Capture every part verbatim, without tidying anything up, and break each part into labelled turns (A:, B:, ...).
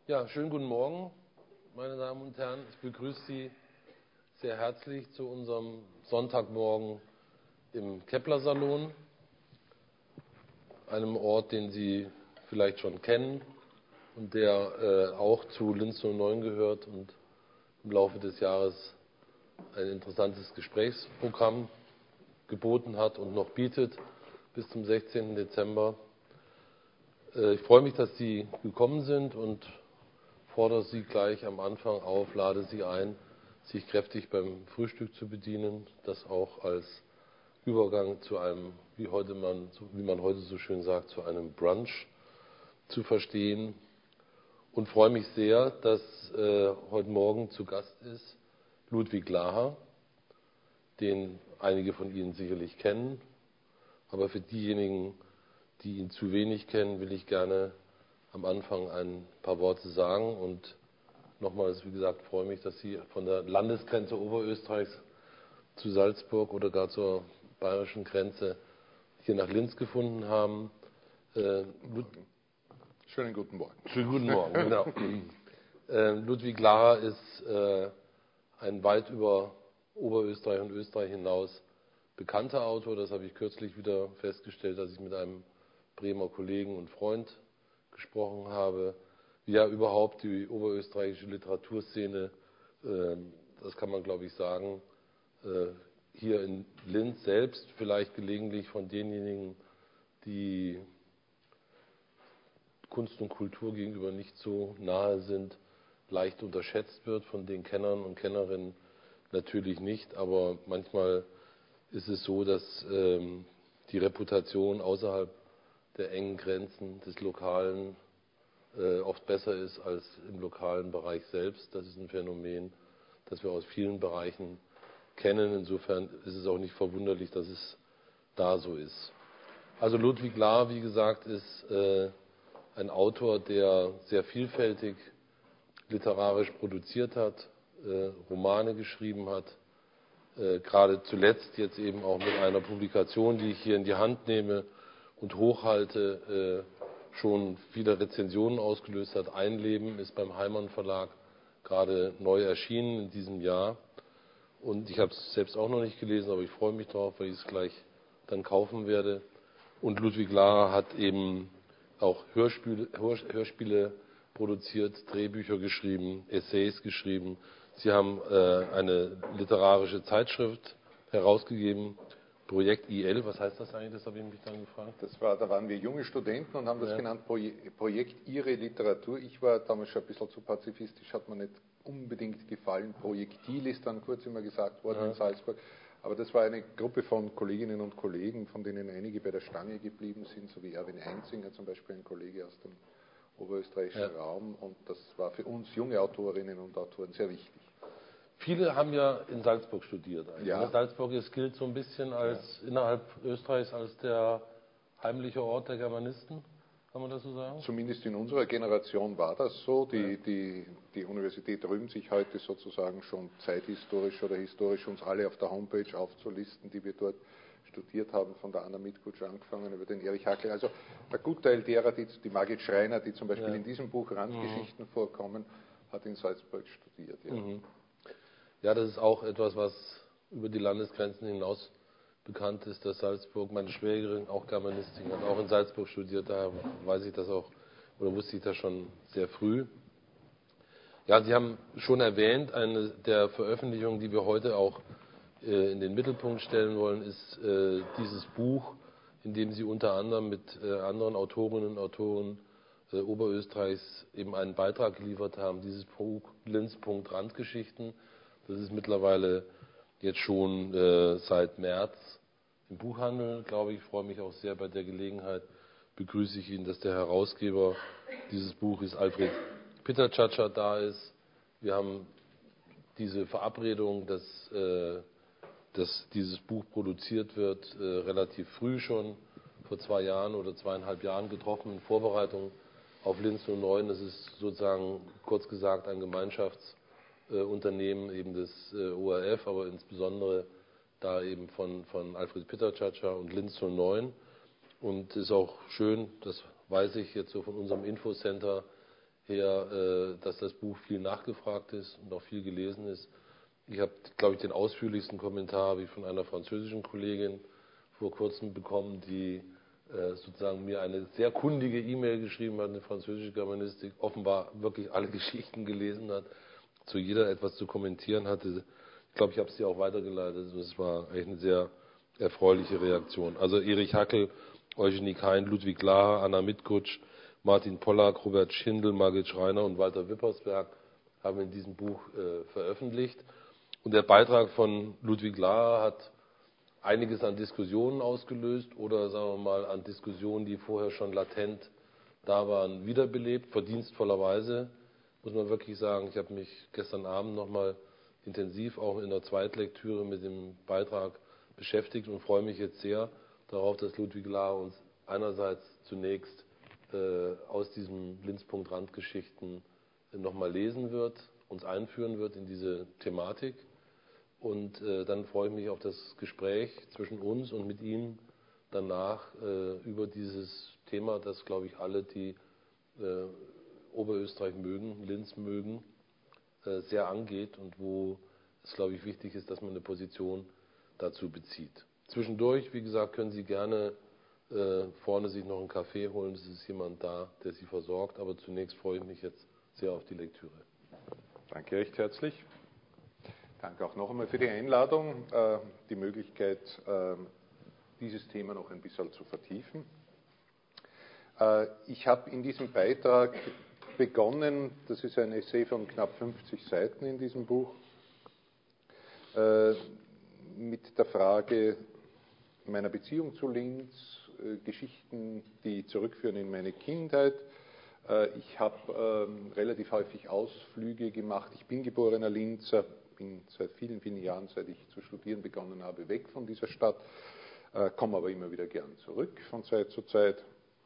A: Ja, schönen guten Morgen, meine Damen und Herren. Ich begrüße Sie sehr herzlich zu unserem Sonntagmorgen im Kepler-Salon, einem Ort, den Sie vielleicht schon kennen und der äh, auch zu Linz null neun gehört und im Laufe des Jahres ein interessantes Gesprächsprogramm geboten hat und noch bietet bis zum sechzehnten Dezember. Äh, ich freue mich, dass Sie gekommen sind und fordere Sie gleich am Anfang auf, lade Sie ein, sich kräftig beim Frühstück zu bedienen, das auch als Übergang zu einem, wie, heute man, wie man heute so schön sagt, zu einem Brunch zu verstehen. Und freue mich sehr, dass äh, heute Morgen zu Gast ist Ludwig Laher, den einige von Ihnen sicherlich kennen. Aber für diejenigen, die ihn zu wenig kennen, will ich gerne am Anfang ein paar Worte sagen. Und nochmals, wie gesagt, freue mich, dass Sie von der Landesgrenze Oberösterreichs zu Salzburg oder gar zur bayerischen Grenze hier nach Linz gefunden haben. Äh,
B: Schönen guten Morgen.
A: Schönen guten Morgen, genau. äh, Ludwig Laher ist äh, ein weit über Oberösterreich und Österreich hinaus bekannter Autor. Das habe ich kürzlich wieder festgestellt, dass ich mit einem Bremer Kollegen und Freund gesprochen habe, wie ja überhaupt die oberösterreichische Literaturszene, äh, das kann man glaube ich sagen, äh, hier in Linz selbst vielleicht gelegentlich von denjenigen, die Kunst und Kultur gegenüber nicht so nahe sind, leicht unterschätzt wird, von den Kennern und Kennerinnen natürlich nicht, aber manchmal ist es so, dass ähm, die Reputation außerhalb der engen Grenzen des Lokalen äh, oft besser ist als im lokalen Bereich selbst. Das ist ein Phänomen, das wir aus vielen Bereichen kennen. Insofern ist es auch nicht verwunderlich, dass es da so ist. Also Ludwig Laher, wie gesagt, ist äh, ein Autor, der sehr vielfältig literarisch produziert hat, äh, Romane geschrieben hat, äh, gerade zuletzt jetzt eben auch mit einer Publikation, die ich hier in die Hand nehme und hochhalte, äh, schon viele Rezensionen ausgelöst hat. Ein Leben ist beim Heimann Verlag gerade neu erschienen in diesem Jahr. Und ich habe es selbst auch noch nicht gelesen, aber ich freue mich darauf, weil ich es gleich dann kaufen werde. Und Ludwig Laher hat eben auch Hörspiele, Hörspiele produziert, Drehbücher geschrieben, Essays geschrieben. Sie haben äh, eine literarische Zeitschrift herausgegeben, Projekt I L. Was heißt das eigentlich? Das habe ich mich dann gefragt.
B: Das war, da waren wir junge Studenten und haben das
A: ja.
B: genannt Projekt Ihre Literatur. Ich war damals schon ein bisschen zu pazifistisch, hat mir nicht unbedingt gefallen. Projektil ist dann kurz immer gesagt worden ja. in Salzburg. Aber das war eine Gruppe von Kolleginnen und Kollegen, von denen einige bei der Stange geblieben sind, so wie Erwin Einzinger, zum Beispiel ein Kollege aus dem oberösterreichischen ja. Raum. Und das war für uns junge Autorinnen und Autoren sehr wichtig.
A: Viele haben ja in Salzburg studiert.
B: Ja.
A: Salzburg ist, gilt so ein bisschen als ja. innerhalb Österreichs als der heimliche Ort der Germanisten, kann man das so sagen?
B: Zumindest in unserer Generation war das so. Die, ja. die, die Universität rühmt sich heute sozusagen schon zeithistorisch oder historisch, uns alle auf der Homepage aufzulisten, die wir dort studiert haben, von der Anna Mitkutsch angefangen über den Erich Hackel. Also ein Gutteil derer, die, die Margit Schreiner, die zum Beispiel ja. in diesem Buch Randgeschichten mhm. vorkommen, hat in Salzburg studiert. Ja.
A: Mhm. Ja, das ist auch etwas, was über die Landesgrenzen hinaus bekannt ist, dass Salzburg, meine Schwägerin, auch Germanistin, hat auch in Salzburg studiert, daher weiß ich das auch, oder wusste ich das schon sehr früh. Ja, Sie haben schon erwähnt, eine der Veröffentlichungen, die wir heute auch äh, in den Mittelpunkt stellen wollen, ist äh, dieses Buch, in dem Sie unter anderem mit äh, anderen Autorinnen und Autoren äh, Oberösterreichs eben einen Beitrag geliefert haben, dieses Buch Linz. Randgeschichten. Das ist mittlerweile jetzt schon äh, seit März im Buchhandel, glaube ich. Ich freue mich auch sehr bei der Gelegenheit, begrüße ich ihn, dass der Herausgeber dieses Buches, Alfred Pittertschatscher, da ist. Wir haben diese Verabredung, dass, äh, dass dieses Buch produziert wird, äh, relativ früh schon, vor zwei Jahren oder zweieinhalb Jahren getroffen, in Vorbereitung auf Linz null neun. Das ist sozusagen, kurz gesagt, ein Gemeinschafts- Äh, Unternehmen eben des äh, O R F, aber insbesondere da eben von, von Alfred Pittertschatscher und Linz null neun. Und ist auch schön, das weiß ich jetzt so von unserem Infocenter her, äh, dass das Buch viel nachgefragt ist und auch viel gelesen ist. Ich habe, glaube ich, den ausführlichsten Kommentar habe ich von einer französischen Kollegin vor kurzem bekommen, die äh, sozusagen mir eine sehr kundige E-Mail geschrieben hat, eine französische Germanistik, offenbar wirklich alle Geschichten gelesen hat, zu jeder etwas zu kommentieren hatte. Ich glaube, ich habe es dir auch weitergeleitet. Es war eigentlich eine sehr erfreuliche Reaktion. Also Erich Hackel, Eugenie Kein, Ludwig Lahr, Anna Mitkutsch, Martin Pollack, Robert Schindel, Margit Schreiner und Walter Wippersberg haben in diesem Buch äh, veröffentlicht. Und der Beitrag von Ludwig Lahr hat einiges an Diskussionen ausgelöst oder sagen wir mal an Diskussionen, die vorher schon latent da waren, wiederbelebt, verdienstvollerweise, muss man wirklich sagen. Ich habe mich gestern Abend nochmal intensiv auch in der Zweitlektüre mit dem Beitrag beschäftigt und freue mich jetzt sehr darauf, dass Ludwig Lahr uns einerseits zunächst äh, aus diesem Linz-Punkt Randgeschichten äh, nochmal lesen wird, uns einführen wird in diese Thematik. Und äh, dann freue ich mich auf das Gespräch zwischen uns und mit ihm danach äh, über dieses Thema, das, glaube ich, alle, die äh, Oberösterreich mögen, Linz mögen, äh, sehr angeht und wo es, glaube ich, wichtig ist, dass man eine Position dazu bezieht. Zwischendurch, wie gesagt, können Sie gerne äh, vorne sich noch einen Kaffee holen. Es ist jemand da, der Sie versorgt. Aber zunächst freue ich mich jetzt sehr auf die Lektüre.
B: Danke recht herzlich. Danke auch noch einmal für die Einladung, äh, die Möglichkeit, äh, dieses Thema noch ein bisschen zu vertiefen. Äh, ich habe in diesem Beitrag begonnen, das ist ein Essay von knapp fünfzig Seiten in diesem Buch, äh, mit der Frage meiner Beziehung zu Linz, äh, Geschichten, die zurückführen in meine Kindheit. Äh, ich habe äh, relativ häufig Ausflüge gemacht. Ich bin geborener Linzer, bin seit vielen, vielen Jahren, seit ich zu studieren begonnen habe, weg von dieser Stadt, äh, komme aber immer wieder gern zurück von Zeit zu Zeit.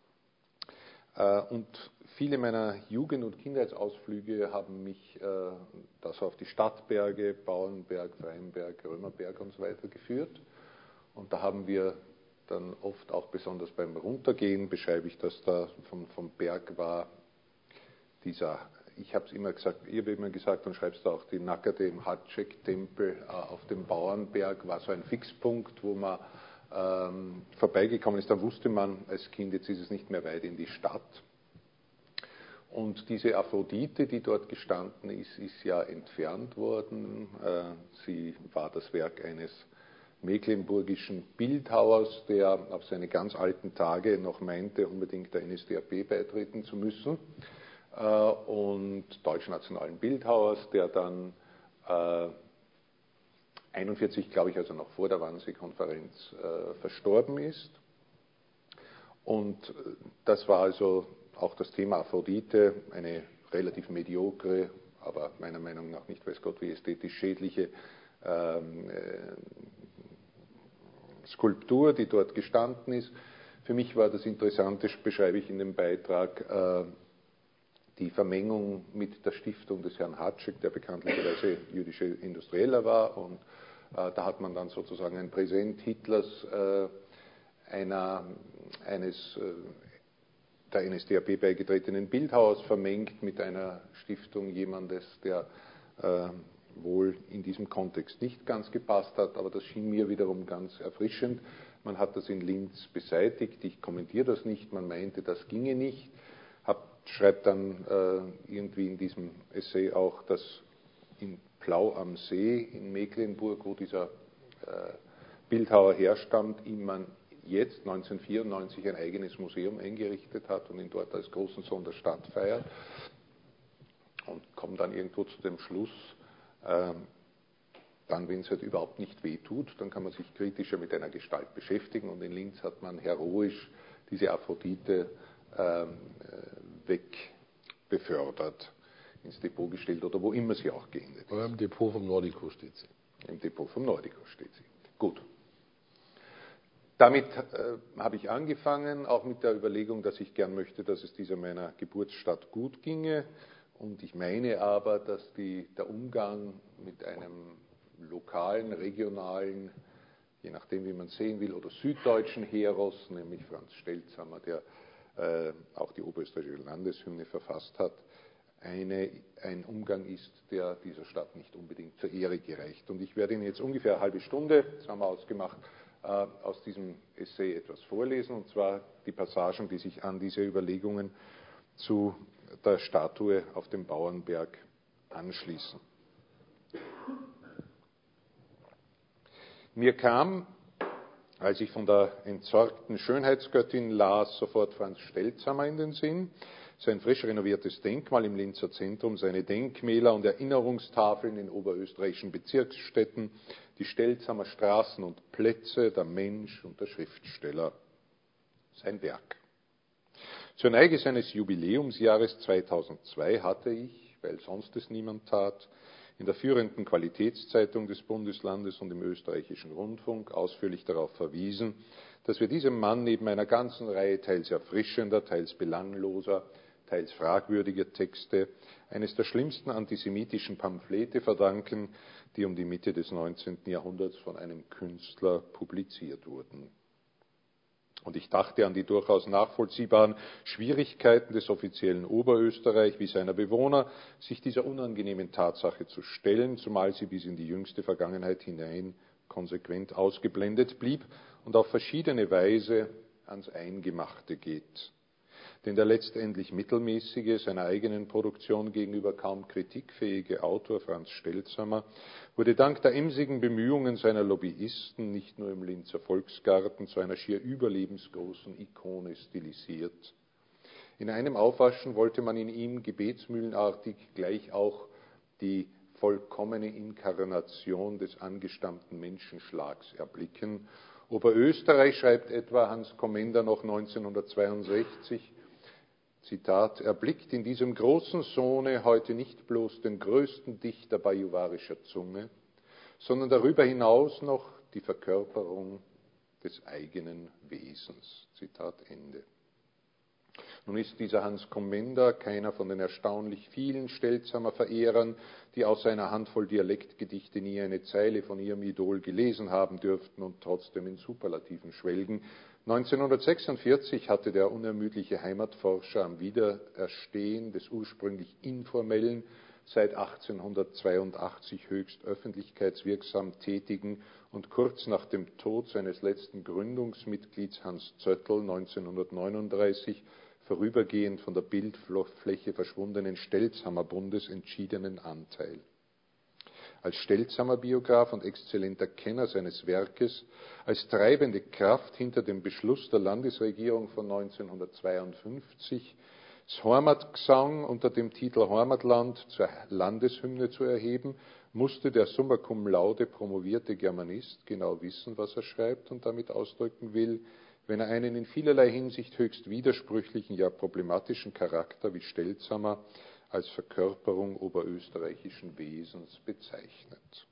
B: Äh, und viele meiner Jugend- und Kindheitsausflüge haben mich äh, das auf die Stadtberge, Bauernberg, Weinberg, Römerberg und so weiter geführt. Und da haben wir dann oft auch besonders beim Runtergehen, beschreibe ich das da vom, vom Berg war dieser, ich habe es immer gesagt, ich habe immer gesagt, dann schreibst du auch die Nackerte im Hatschek-Tempel äh, auf dem Bauernberg, war so ein Fixpunkt, wo man ähm, vorbeigekommen ist. Da wusste man als Kind, jetzt ist es nicht mehr weit in die Stadt. Und diese Aphrodite, die dort gestanden ist, ist ja entfernt worden. Äh, sie war das Werk eines mecklenburgischen Bildhauers, der auf seine ganz alten Tage noch meinte, unbedingt der N S D A P beitreten zu müssen, äh, und deutschnationalen Bildhauers, der dann äh, einundvierzig, glaube ich, also noch vor der Wannsee-Konferenz äh, verstorben ist. Und das war also auch das Thema Aphrodite, eine relativ mediokre, aber meiner Meinung nach nicht weiß Gott wie ästhetisch schädliche ähm, äh, Skulptur, die dort gestanden ist. Für mich war das Interessante, beschreibe ich in dem Beitrag, äh, die Vermengung mit der Stiftung des Herrn Hatschek, der bekanntlicherweise jüdischer Industrieller war. Und äh, da hat man dann sozusagen ein Präsent Hitlers, äh, einer, eines äh, der N S D A P beigetretenen Bildhauers vermengt mit einer Stiftung jemandes, der äh, wohl in diesem Kontext nicht ganz gepasst hat, aber das schien mir wiederum ganz erfrischend. Man hat das in Linz beseitigt, ich kommentiere das nicht, man meinte, das ginge nicht. Hab, schreibt dann äh, irgendwie in diesem Essay auch, dass in Plau am See in Mecklenburg, wo dieser äh, Bildhauer herstammt, ihm man jetzt neunzehnhundertvierundneunzig ein eigenes Museum eingerichtet hat und ihn dort als großen Sohn der Stadt feiert. Und kommt dann irgendwo zu dem Schluss, äh, dann, wenn es halt überhaupt nicht weh tut, dann kann man sich kritischer mit einer Gestalt beschäftigen. Und in Linz hat man heroisch diese Aphrodite äh, wegbefördert, ins Depot gestellt oder wo immer sie auch geendet ist.
A: Aber im Depot vom Nordico steht sie.
B: Im Depot vom Nordico steht sie. Gut. Damit äh, habe ich angefangen, auch mit der Überlegung, dass ich gern möchte, dass es dieser meiner Geburtsstadt gut ginge. Und ich meine aber, dass die, der Umgang mit einem lokalen, regionalen, je nachdem wie man sehen will, oder süddeutschen Heros, nämlich Franz Stelzhammer, der äh, auch die oberösterreichische Landeshymne verfasst hat, eine, ein Umgang ist, der dieser Stadt nicht unbedingt zur Ehre gereicht. Und ich werde Ihnen jetzt ungefähr eine halbe Stunde, das haben wir ausgemacht, aus diesem Essay etwas vorlesen, und zwar die Passagen, die sich an diese Überlegungen zu der Statue auf dem Bauernberg anschließen. Mir kam, als ich von der entsorgten Schönheitsgöttin las, sofort Franz Stelzamer in den Sinn. Sein frisch renoviertes Denkmal im Linzer Zentrum, seine Denkmäler und Erinnerungstafeln in oberösterreichischen Bezirksstädten, die Stelzamer Straßen und Plätze, der Mensch und der Schriftsteller. Sein Werk. Zur Neige seines Jubiläumsjahres zweitausendzwei hatte ich, weil sonst es niemand tat, in der führenden Qualitätszeitung des Bundeslandes und im österreichischen Rundfunk ausführlich darauf verwiesen, dass wir diesem Mann neben einer ganzen Reihe teils erfrischender, teils belangloser, teils fragwürdiger Texte eines der schlimmsten antisemitischen Pamphlete verdanken, die um die Mitte des neunzehnten Jahrhunderts von einem Künstler publiziert wurden. Und ich dachte an die durchaus nachvollziehbaren Schwierigkeiten des offiziellen Oberösterreich wie seiner Bewohner, sich dieser unangenehmen Tatsache zu stellen, zumal sie bis in die jüngste Vergangenheit hinein konsequent ausgeblendet blieb und auf verschiedene Weise ans Eingemachte geht. Denn der letztendlich mittelmäßige, seiner eigenen Produktion gegenüber kaum kritikfähige Autor Franz Stelzamer wurde dank der emsigen Bemühungen seiner Lobbyisten nicht nur im Linzer Volksgarten zu einer schier überlebensgroßen Ikone stilisiert. In einem Aufwaschen wollte man in ihm gebetsmühlenartig gleich auch die vollkommene Inkarnation des angestammten Menschenschlags erblicken. Oberösterreich, schreibt etwa Hans Kommender noch neunzehnhundertzweiundsechzig, Zitat, erblickt in diesem großen Sohne heute nicht bloß den größten Dichter bajuwarischer Zunge, sondern darüber hinaus noch die Verkörperung des eigenen Wesens. Zitat Ende. Nun ist dieser Hans Kommender keiner von den erstaunlich vielen Stelzamer Verehrern, die aus seiner Handvoll Dialektgedichte nie eine Zeile von ihrem Idol gelesen haben dürften und trotzdem in Superlativen schwelgen. neunzehnhundertsechsundvierzig hatte der unermüdliche Heimatforscher am Wiedererstehen des ursprünglich informellen, seit achtzehnhundertzweiundachtzig höchst öffentlichkeitswirksam tätigen und kurz nach dem Tod seines letzten Gründungsmitglieds Hans Zöttl neunzehnhundertneununddreißig vorübergehend von der Bildfläche verschwundenen Stelzamer-Bundes entschiedenen Anteil. Als Stelzamer-Biograf und exzellenter Kenner seines Werkes, als treibende Kraft hinter dem Beschluss der Landesregierung von neunzehnhundertzweiundfünfzig, das Heimatgesang unter dem Titel Heimatland zur Landeshymne zu erheben, musste der summa cum laude promovierte Germanist genau wissen, was er schreibt und damit ausdrücken will, wenn er einen in vielerlei Hinsicht höchst widersprüchlichen, ja problematischen Charakter wie Stelzamer als Verkörperung oberösterreichischen Wesens bezeichnet.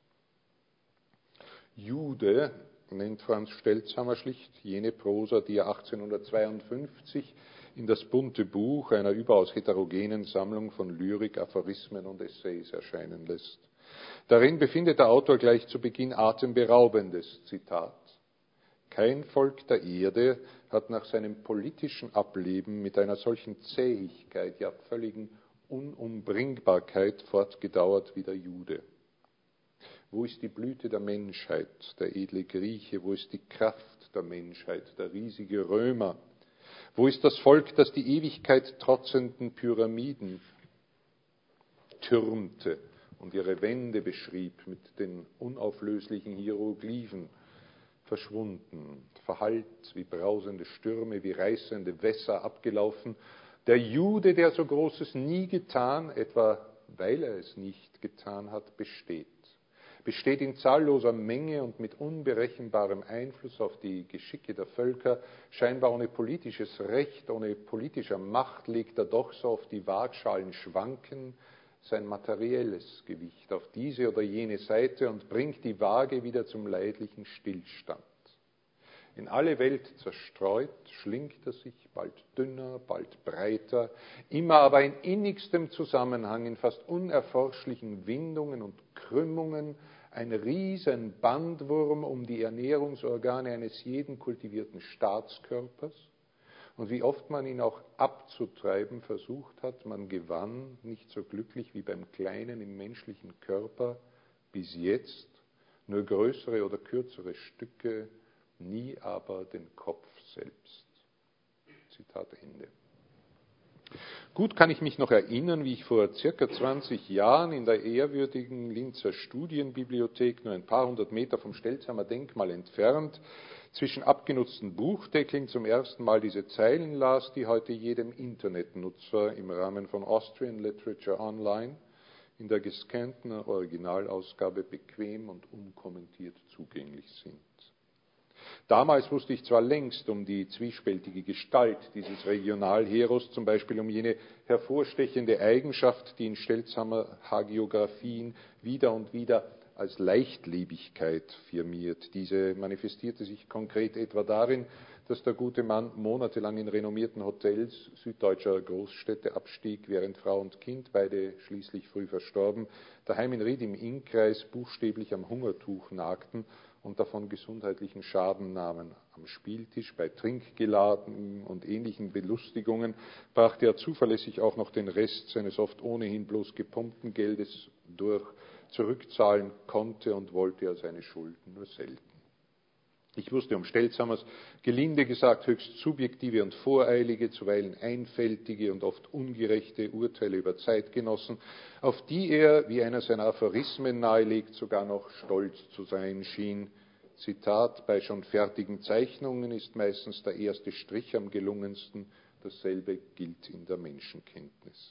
B: Jude nennt Franz Stelzamer schlicht jene Prosa, die er achtzehnhundertzweiundfünfzig in das bunte Buch einer überaus heterogenen Sammlung von Lyrik, Aphorismen und Essays erscheinen lässt. Darin befindet der Autor gleich zu Beginn atemberaubendes Zitat. Kein Volk der Erde hat nach seinem politischen Ableben mit einer solchen Zähigkeit, ja völligen Unumbringbarkeit fortgedauert wie der Jude. Wo ist die Blüte der Menschheit, der edle Grieche? Wo ist die Kraft der Menschheit, der riesige Römer? Wo ist das Volk, das die Ewigkeit trotzenden Pyramiden türmte und ihre Wände beschrieb mit den unauflöslichen Hieroglyphen? Verschwunden, verhallt wie brausende Stürme, wie reißende Wässer abgelaufen. Der Jude, der so Großes nie getan, etwa weil er es nicht getan hat, besteht. Besteht in zahlloser Menge und mit unberechenbarem Einfluss auf die Geschicke der Völker. Scheinbar ohne politisches Recht, ohne politischer Macht legt er doch so auf die Waagschalen schwanken sein materielles Gewicht auf diese oder jene Seite und bringt die Waage wieder zum leidlichen Stillstand. In alle Welt zerstreut, schlingt er sich bald dünner, bald breiter, immer aber in innigstem Zusammenhang, in fast unerforschlichen Windungen und Krümmungen, ein riesen Bandwurm um die Ernährungsorgane eines jeden kultivierten Staatskörpers. und wie oft man ihn auch abzutreiben versucht hat, man gewann nicht so glücklich wie beim Kleinen im menschlichen Körper bis jetzt, nur größere oder kürzere Stücke, nie aber den Kopf selbst. Zitat Ende. Gut kann ich mich noch erinnern, wie ich vor circa zwanzig Jahren in der ehrwürdigen Linzer Studienbibliothek, nur ein paar hundert Meter vom Stelzamer Denkmal entfernt, zwischen abgenutzten Buchdeckeln zum ersten Mal diese Zeilen las, die heute jedem Internetnutzer im Rahmen von Austrian Literature Online in der gescannten Originalausgabe bequem und unkommentiert zugänglich sind. Damals wusste ich zwar längst um die zwiespältige Gestalt dieses Regionalheros, zum Beispiel um jene hervorstechende Eigenschaft, die in Stelzamer Hagiographien wieder und wieder als Leichtlebigkeit firmiert. Diese manifestierte sich konkret etwa darin, dass der gute Mann monatelang in renommierten Hotels süddeutscher Großstädte abstieg, während Frau und Kind, beide schließlich früh verstorben, daheim in Ried im Innkreis buchstäblich am Hungertuch nagten und davon gesundheitlichen Schaden nahmen. Am Spieltisch, bei Trinkgeladen und ähnlichen Belustigungen brachte er zuverlässig auch noch den Rest seines oft ohnehin bloß gepumpten Geldes durch, zurückzahlen konnte und wollte er seine Schulden nur selten. Ich wusste um Stelzamers, gelinde gesagt, höchst subjektive und voreilige, zuweilen einfältige und oft ungerechte Urteile über Zeitgenossen, auf die er, wie einer seiner Aphorismen nahelegt, sogar noch stolz zu sein schien. Zitat, bei schon fertigen Zeichnungen ist meistens der erste Strich am gelungensten, dasselbe gilt in der Menschenkenntnis.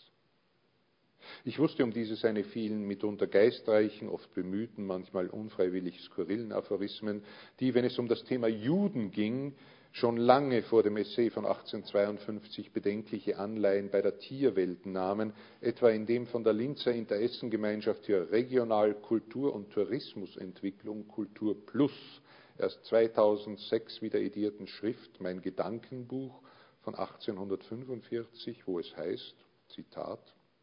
B: Ich wusste um diese seine vielen, mitunter geistreichen, oft bemühten, manchmal unfreiwillig skurrilen Aphorismen, die, wenn es um das Thema Juden ging, schon lange vor dem Essay von achtzehnhundertzweiundfünfzig bedenkliche Anleihen bei der Tierwelt nahmen, etwa in dem von der Linzer Interessengemeinschaft für Regional-, Kultur- und Tourismusentwicklung Kultur Plus erst zweitausendsechs wieder edierten Schrift Mein Gedankenbuch von achtzehnhundertfünfundvierzig, wo es heißt, Zitat,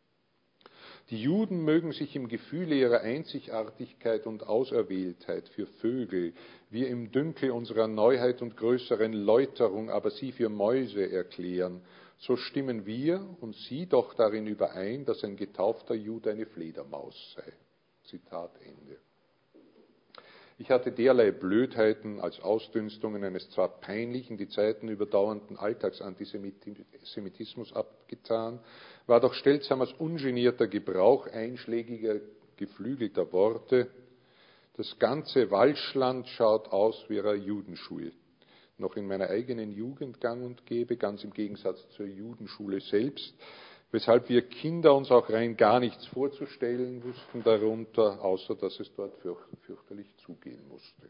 B: die Juden mögen sich im Gefühle ihrer Einzigartigkeit und Auserwähltheit für Vögel, wir im Dünkel unserer Neuheit und größeren Läuterung aber sie für Mäuse erklären, so stimmen wir und sie doch darin überein, dass ein getaufter Jude eine Fledermaus sei. Zitat Ende. Ich hatte derlei Blödheiten als Ausdünstungen eines zwar peinlichen, die Zeiten überdauernden Alltagsantisemitismus abgetan, war doch Stelzamers ungenierter Gebrauch einschlägiger, geflügelter Worte. Das ganze Walschland schaut aus wie eine Judenschule. Noch in meiner eigenen Jugend gang und gäbe, ganz im Gegensatz zur Judenschule selbst, weshalb wir Kinder uns auch rein gar nichts vorzustellen wussten darunter, außer dass es dort fürch- fürchterlich zugehen musste.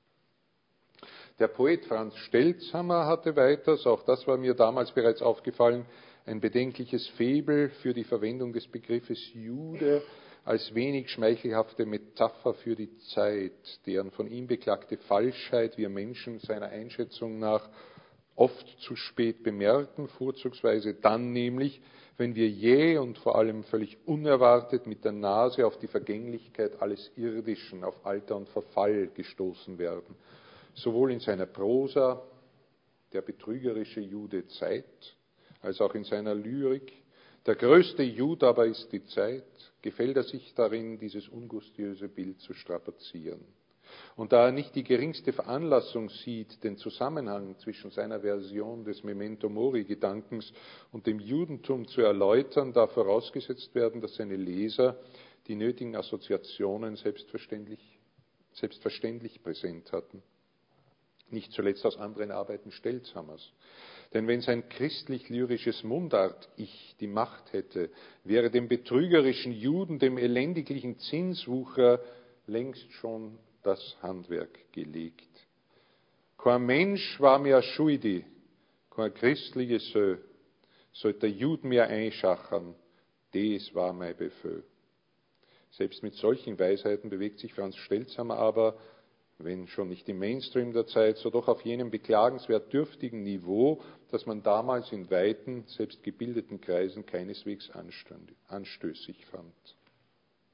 B: Der Poet Franz Stelzamer hatte weiters, auch das war mir damals bereits aufgefallen, ein bedenkliches Faible für die Verwendung des Begriffes Jude als wenig schmeichelhafte Metapher für die Zeit, deren von ihm beklagte Falschheit wir Menschen seiner Einschätzung nach oft zu spät bemerken, vorzugsweise dann nämlich, wenn wir jäh und vor allem völlig unerwartet mit der Nase auf die Vergänglichkeit alles Irdischen, auf Alter und Verfall gestoßen werden. Sowohl in seiner Prosa, der betrügerische Jude Zeit, als auch in seiner Lyrik. Der größte Jude aber ist die Zeit, gefällt er sich darin, dieses ungustiöse Bild zu strapazieren. Und da er nicht die geringste Veranlassung sieht, den Zusammenhang zwischen seiner Version des Memento Mori-Gedankens und dem Judentum zu erläutern, darf vorausgesetzt werden, dass seine Leser die nötigen Assoziationen selbstverständlich, selbstverständlich präsent hatten. Nicht zuletzt aus anderen Arbeiten Stelzamers. Denn wenn sein christlich-lyrisches Mundart-Ich die Macht hätte, wäre dem betrügerischen Juden, dem elendiglichen Zinswucher längst schon das Handwerk gelegt. Kein Mensch war mehr schuldig, kein christliches Sö, sollte der Jud mehr einschachern, das war mein Befehl. Selbst mit solchen Weisheiten bewegt sich Franz Stelzamer aber, wenn schon nicht im Mainstream der Zeit, so doch auf jenem beklagenswert dürftigen Niveau, das man damals in weiten, selbst gebildeten Kreisen keineswegs anstößig fand.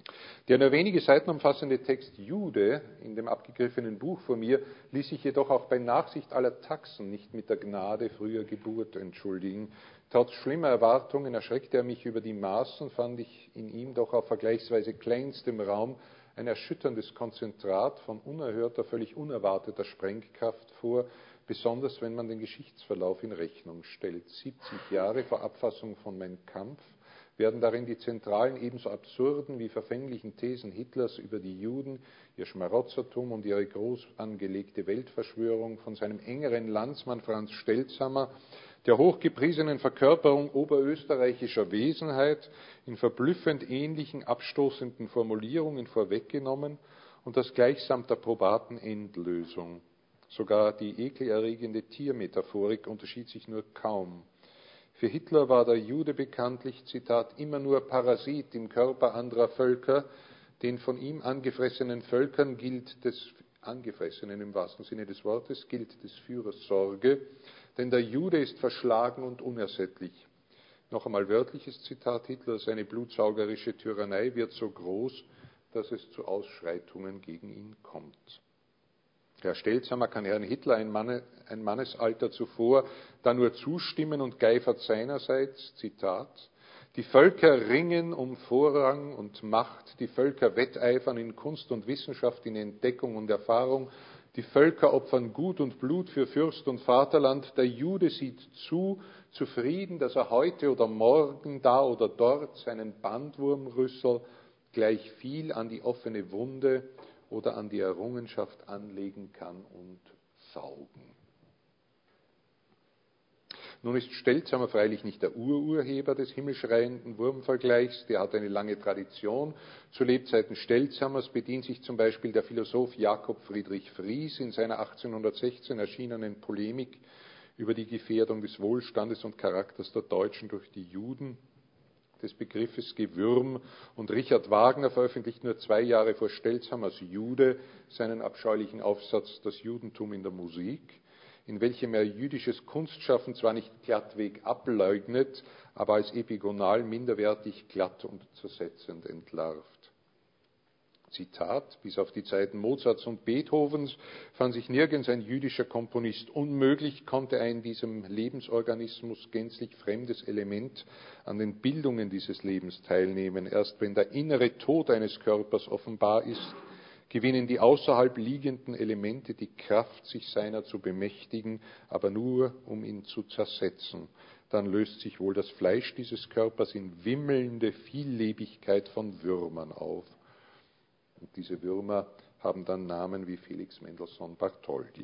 B: Der nur wenige Seiten umfassende Text Jude in dem abgegriffenen Buch von mir ließ sich jedoch auch bei Nachsicht aller Taxen nicht mit der Gnade früher Geburt entschuldigen. Trotz schlimmer Erwartungen erschreckte er mich über die Maßen, fand ich in ihm doch auf vergleichsweise kleinstem Raum ein erschütterndes Konzentrat von unerhörter, völlig unerwarteter Sprengkraft vor, besonders wenn man den Geschichtsverlauf in Rechnung stellt. siebzig Jahre vor Abfassung von Mein Kampf werden darin die zentralen, ebenso absurden wie verfänglichen Thesen Hitlers über die Juden, ihr Schmarotzertum und ihre groß angelegte Weltverschwörung von seinem engeren Landsmann Franz Steltsamer, der hochgepriesenen Verkörperung oberösterreichischer Wesenheit, in verblüffend ähnlichen, abstoßenden Formulierungen vorweggenommen und das gleichsam der probaten Endlösung. Sogar die ekelerregende Tiermetaphorik unterschied sich nur kaum. Für Hitler war der Jude bekanntlich, Zitat, immer nur Parasit im Körper anderer Völker. Den von ihm angefressenen Völkern gilt des, angefressenen im wahrsten Sinne des Wortes, gilt des Führers Sorge, denn der Jude ist verschlagen und unersättlich. Noch einmal wörtliches Zitat Hitlers, seine blutsaugerische Tyrannei wird so groß, dass es zu Ausschreitungen gegen ihn kommt. Herr Steltsamer kann Herrn Hitler ein, Manne, ein Mannesalter zuvor da nur zustimmen und geifert seinerseits, Zitat, die Völker ringen um Vorrang und Macht, die Völker wetteifern in Kunst und Wissenschaft, in Entdeckung und Erfahrung, die Völker opfern Gut und Blut für Fürst und Vaterland, der Jude sieht zu, zufrieden, dass er heute oder morgen da oder dort seinen Bandwurmrüssel gleich viel an die offene Wunde oder an die Errungenschaft anlegen kann und saugen. Nun ist Steltsamer freilich nicht der Ururheber des himmelschreienden Wurmvergleichs, der hat eine lange Tradition. Zu Lebzeiten Steltsamers bedient sich zum Beispiel der Philosoph Jakob Friedrich Fries in seiner achtzehnhundertsechzehn erschienenen Polemik über die Gefährdung des Wohlstandes und Charakters der Deutschen durch die Juden des Begriffes Gewürm, und Richard Wagner veröffentlicht nur zwei Jahre vor Steltsamers Jude seinen abscheulichen Aufsatz Das Judentum in der Musik, in welchem er jüdisches Kunstschaffen zwar nicht glattweg ableugnet, aber als epigonal minderwertig, glatt und zersetzend entlarvt. Zitat, bis auf die Zeiten Mozarts und Beethovens fand sich nirgends ein jüdischer Komponist unmöglich, konnte ein diesem Lebensorganismus gänzlich fremdes Element an den Bildungen dieses Lebens teilnehmen. Erst wenn der innere Tod eines Körpers offenbar ist, gewinnen die außerhalb liegenden Elemente die Kraft, sich seiner zu bemächtigen, aber nur, um ihn zu zersetzen. Dann löst sich wohl das Fleisch dieses Körpers in wimmelnde Viellebigkeit von Würmern auf. Und diese Würmer haben dann Namen wie Felix Mendelssohn Bartholdy.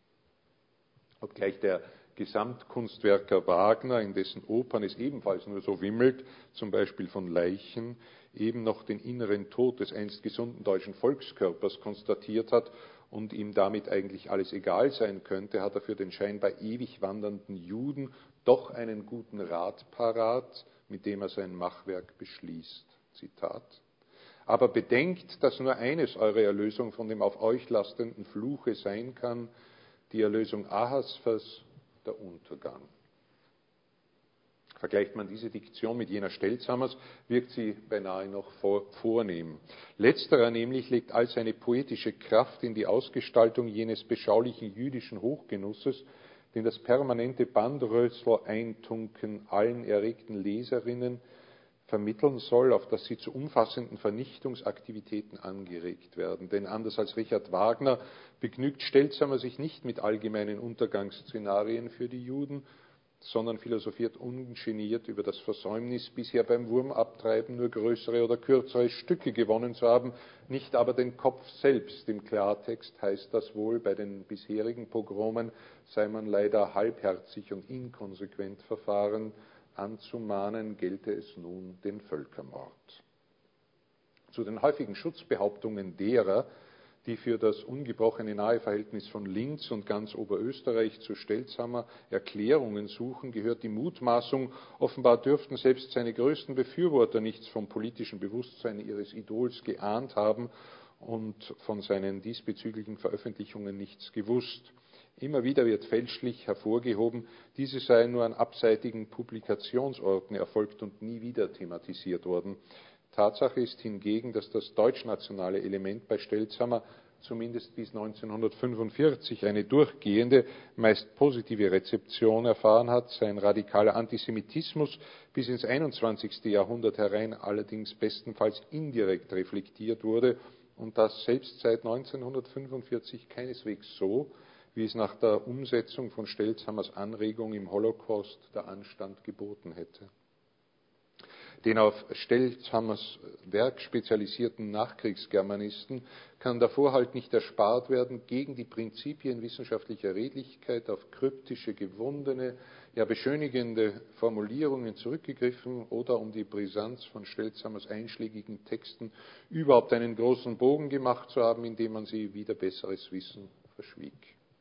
B: Obgleich der Gesamtkunstwerker Wagner, in dessen Opern es ebenfalls nur so wimmelt, zum Beispiel von Leichen, eben noch den inneren Tod des einst gesunden deutschen Volkskörpers konstatiert hat und ihm damit eigentlich alles egal sein könnte, hat er für den scheinbar ewig wandernden Juden doch einen guten Rat parat, mit dem er sein Machwerk beschließt. Zitat. Aber bedenkt, dass nur eines eure Erlösung von dem auf euch lastenden Fluche sein kann, die Erlösung Ahasvers, der Untergang. Vergleicht man diese Diktion mit jener Steltsamers, wirkt sie beinahe noch vor, vornehm. Letzterer nämlich legt all seine poetische Kraft in die Ausgestaltung jenes beschaulichen jüdischen Hochgenusses, den das permanente Bandrösel-Eintunken allen erregten Leserinnen vermitteln soll, auf dass sie zu umfassenden Vernichtungsaktivitäten angeregt werden. Denn anders als Richard Wagner begnügt Steltsamer sich nicht mit allgemeinen Untergangsszenarien für die Juden, sondern philosophiert ungeniert über das Versäumnis, bisher beim Wurmabtreiben nur größere oder kürzere Stücke gewonnen zu haben, nicht aber den Kopf selbst. Im Klartext heißt das wohl, bei den bisherigen Pogromen sei man leider halbherzig und inkonsequent verfahren, anzumahnen gelte es nun den Völkermord. Zu den häufigen Schutzbehauptungen derer, die für das ungebrochene Naheverhältnis von Linz und ganz Oberösterreich zu Steltsamer Erklärungen suchen, gehört die Mutmaßung, offenbar dürften selbst seine größten Befürworter nichts vom politischen Bewusstsein ihres Idols geahnt haben und von seinen diesbezüglichen Veröffentlichungen nichts gewusst. Immer wieder wird fälschlich hervorgehoben, diese seien nur an abseitigen Publikationsorten erfolgt und nie wieder thematisiert worden. Tatsache ist hingegen, dass das deutschnationale Element bei Stelzhammer zumindest bis neunzehnhundertfünfundvierzig eine durchgehende, meist positive Rezeption erfahren hat, sein radikaler Antisemitismus bis ins einundzwanzigste Jahrhundert herein allerdings bestenfalls indirekt reflektiert wurde und das selbst seit neunzehnhundertfünfundvierzig keineswegs so, wie es nach der Umsetzung von Stelzhammers Anregung im Holocaust der Anstand geboten hätte. Den auf Stelzhammers Werk spezialisierten Nachkriegsgermanisten kann der Vorhalt nicht erspart werden, gegen die Prinzipien wissenschaftlicher Redlichkeit auf kryptische, gewundene, ja beschönigende Formulierungen zurückgegriffen oder um die Brisanz von Stelzhammers einschlägigen Texten überhaupt einen großen Bogen gemacht zu haben, indem man sie wider besseres Wissen verschwieg.